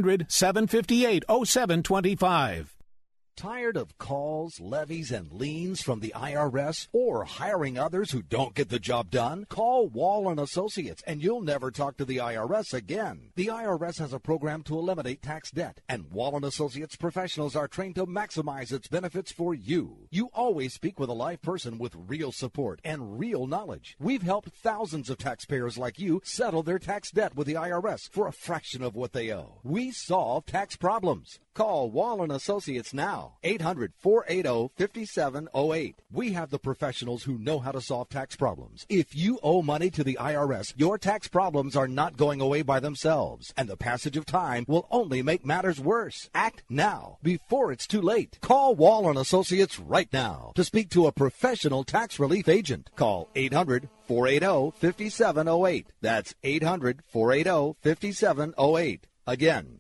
800-758-0725. Tired of calls, levies, and liens from the IRS or hiring others who don't get the job done? Call Wall & Associates and you'll never talk to the IRS again. The IRS has a program to eliminate tax debt, and Wall & Associates professionals are trained to maximize its benefits for you. You always speak with a live person with real support and real knowledge. We've helped thousands of taxpayers like you settle their tax debt with the IRS for a fraction of what they owe. We solve tax problems. Call Wall & Associates now, 800-480-5708. We have the professionals who know how to solve tax problems. If you owe money to the IRS, your tax problems are not going away by themselves, and the passage of time will only make matters worse. Act now, before it's too late. Call Wall & Associates right now to speak to a professional tax relief agent. Call 800-480-5708. That's 800-480-5708. Again,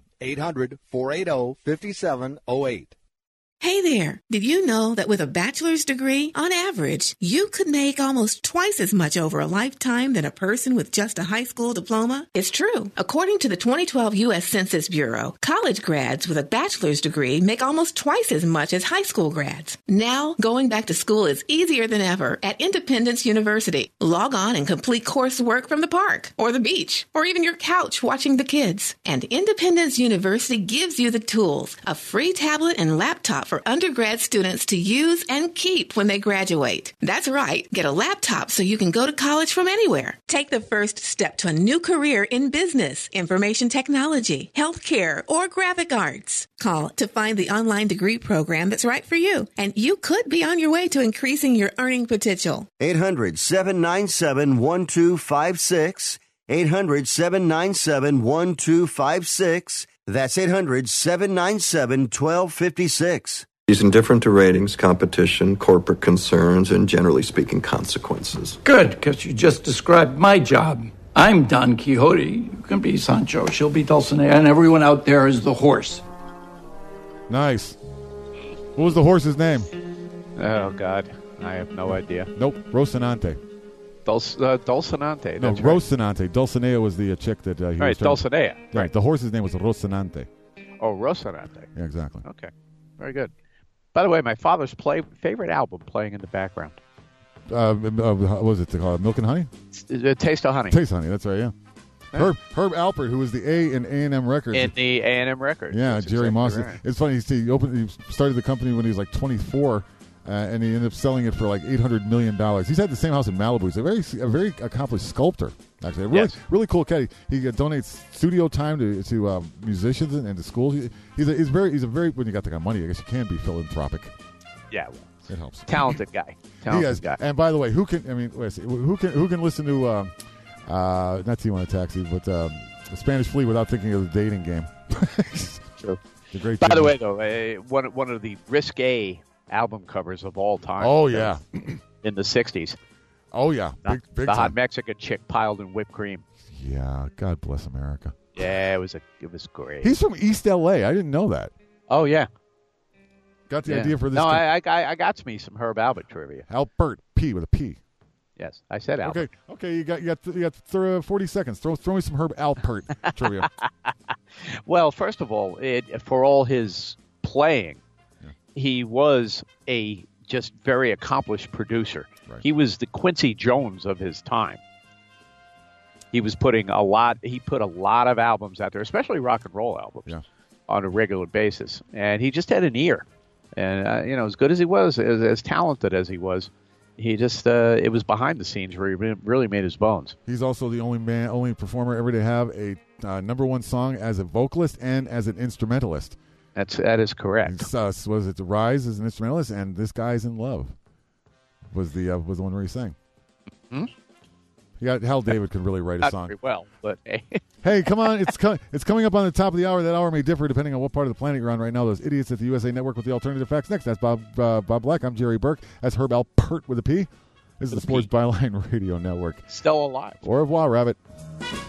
800-480-5708. Hey there! Did you know that with a bachelor's degree, on average, you could make almost twice as much over a lifetime than a person with just a high school diploma? It's true. According to the 2012 U.S. Census Bureau, college grads with a bachelor's degree make almost twice as much as high school grads. Now, going back to school is easier than ever at Independence University. Log on and complete coursework from the park, or the beach, or even your couch watching the kids. And Independence University gives you the tools, a free tablet and laptop for undergrad students to use and keep when they graduate. That's right. Get a laptop so you can go to college from anywhere. Take the first step to a new career in business, information technology, healthcare, or graphic arts. Call to find the online degree program that's right for you, and you could be on your way to increasing your earning potential. 800-797-1256. 800-797-1256. That's 800-797-1256. He's indifferent to ratings, competition, corporate concerns, and generally speaking, consequences. Good, because you just described my job. I'm Don Quixote. You can be Sancho. She'll be Dulcinea, and everyone out there is the horse. Nice. What was the horse's name? Oh, God. I have no idea. Nope. Rocinante. Dulcinante. No, Rocinante. Dulcinea was the chick that he was right, Dulcinea. Right. The horse's name was Rocinante. Oh, Rocinante. Yeah, exactly. Okay. Very good. By the way, my father's favorite album playing in the background. What was it called? Milk and Honey? Taste of Honey. Taste of Honey, that's right, yeah. Herb Alpert, who was the A in A&M Records. In the A&M Records. Yeah, that's Jerry exactly Moss. Right. It's funny, he started the company when he was like 24, and he ended up selling it for like $800 million. He's had the same house in Malibu. He's a very accomplished sculptor. Actually, really cool cat. He donates studio time to musicians and to schools. He's a very when you got that kind of money, I guess you can be philanthropic. Yeah, well, it helps. Talented guy. Guy. And by the way, who can listen to not Tijuana Taxi, but the Spanish Flea without thinking of the dating game? True. The great. By the way, though, one of the risque album covers of all time. Oh yeah, in the '60s. Oh yeah, big the time. hot Mexican chick piled in whipped cream. Yeah, God bless America. Yeah, it was great. He's from East L.A. I didn't know that. Oh yeah. Got the idea for this. No, I got me some Herb Albert trivia. Albert P with a P. Yes, I said Albert. Okay. You got 40 seconds. Throw me some Herb Alpert trivia. Well, first of all, for all his playing, he was a just very accomplished producer. Right. He was the Quincy Jones of his time. He put a lot of albums out there, especially rock and roll albums, on a regular basis. And he just had an ear. And as good as he was, as talented as he was, he just it was behind the scenes where he really made his bones. He's also the only performer ever to have a number one song as a vocalist and as an instrumentalist. That is correct. Was it Rise as an instrumentalist, and This Guy's in Love was the one where he sang. Mm-hmm. Hal David could really write a song. Very well, but hey. Hey, come on! It's coming up on the top of the hour. That hour may differ depending on what part of the planet you're on right now. Those idiots at the USA Network with the alternative facts. Next, that's Bob Black. I'm Jerry Burke. That's Herb Alpert with a P. This is the Sports Byline Radio Network. Still alive. Au revoir, Rabbit.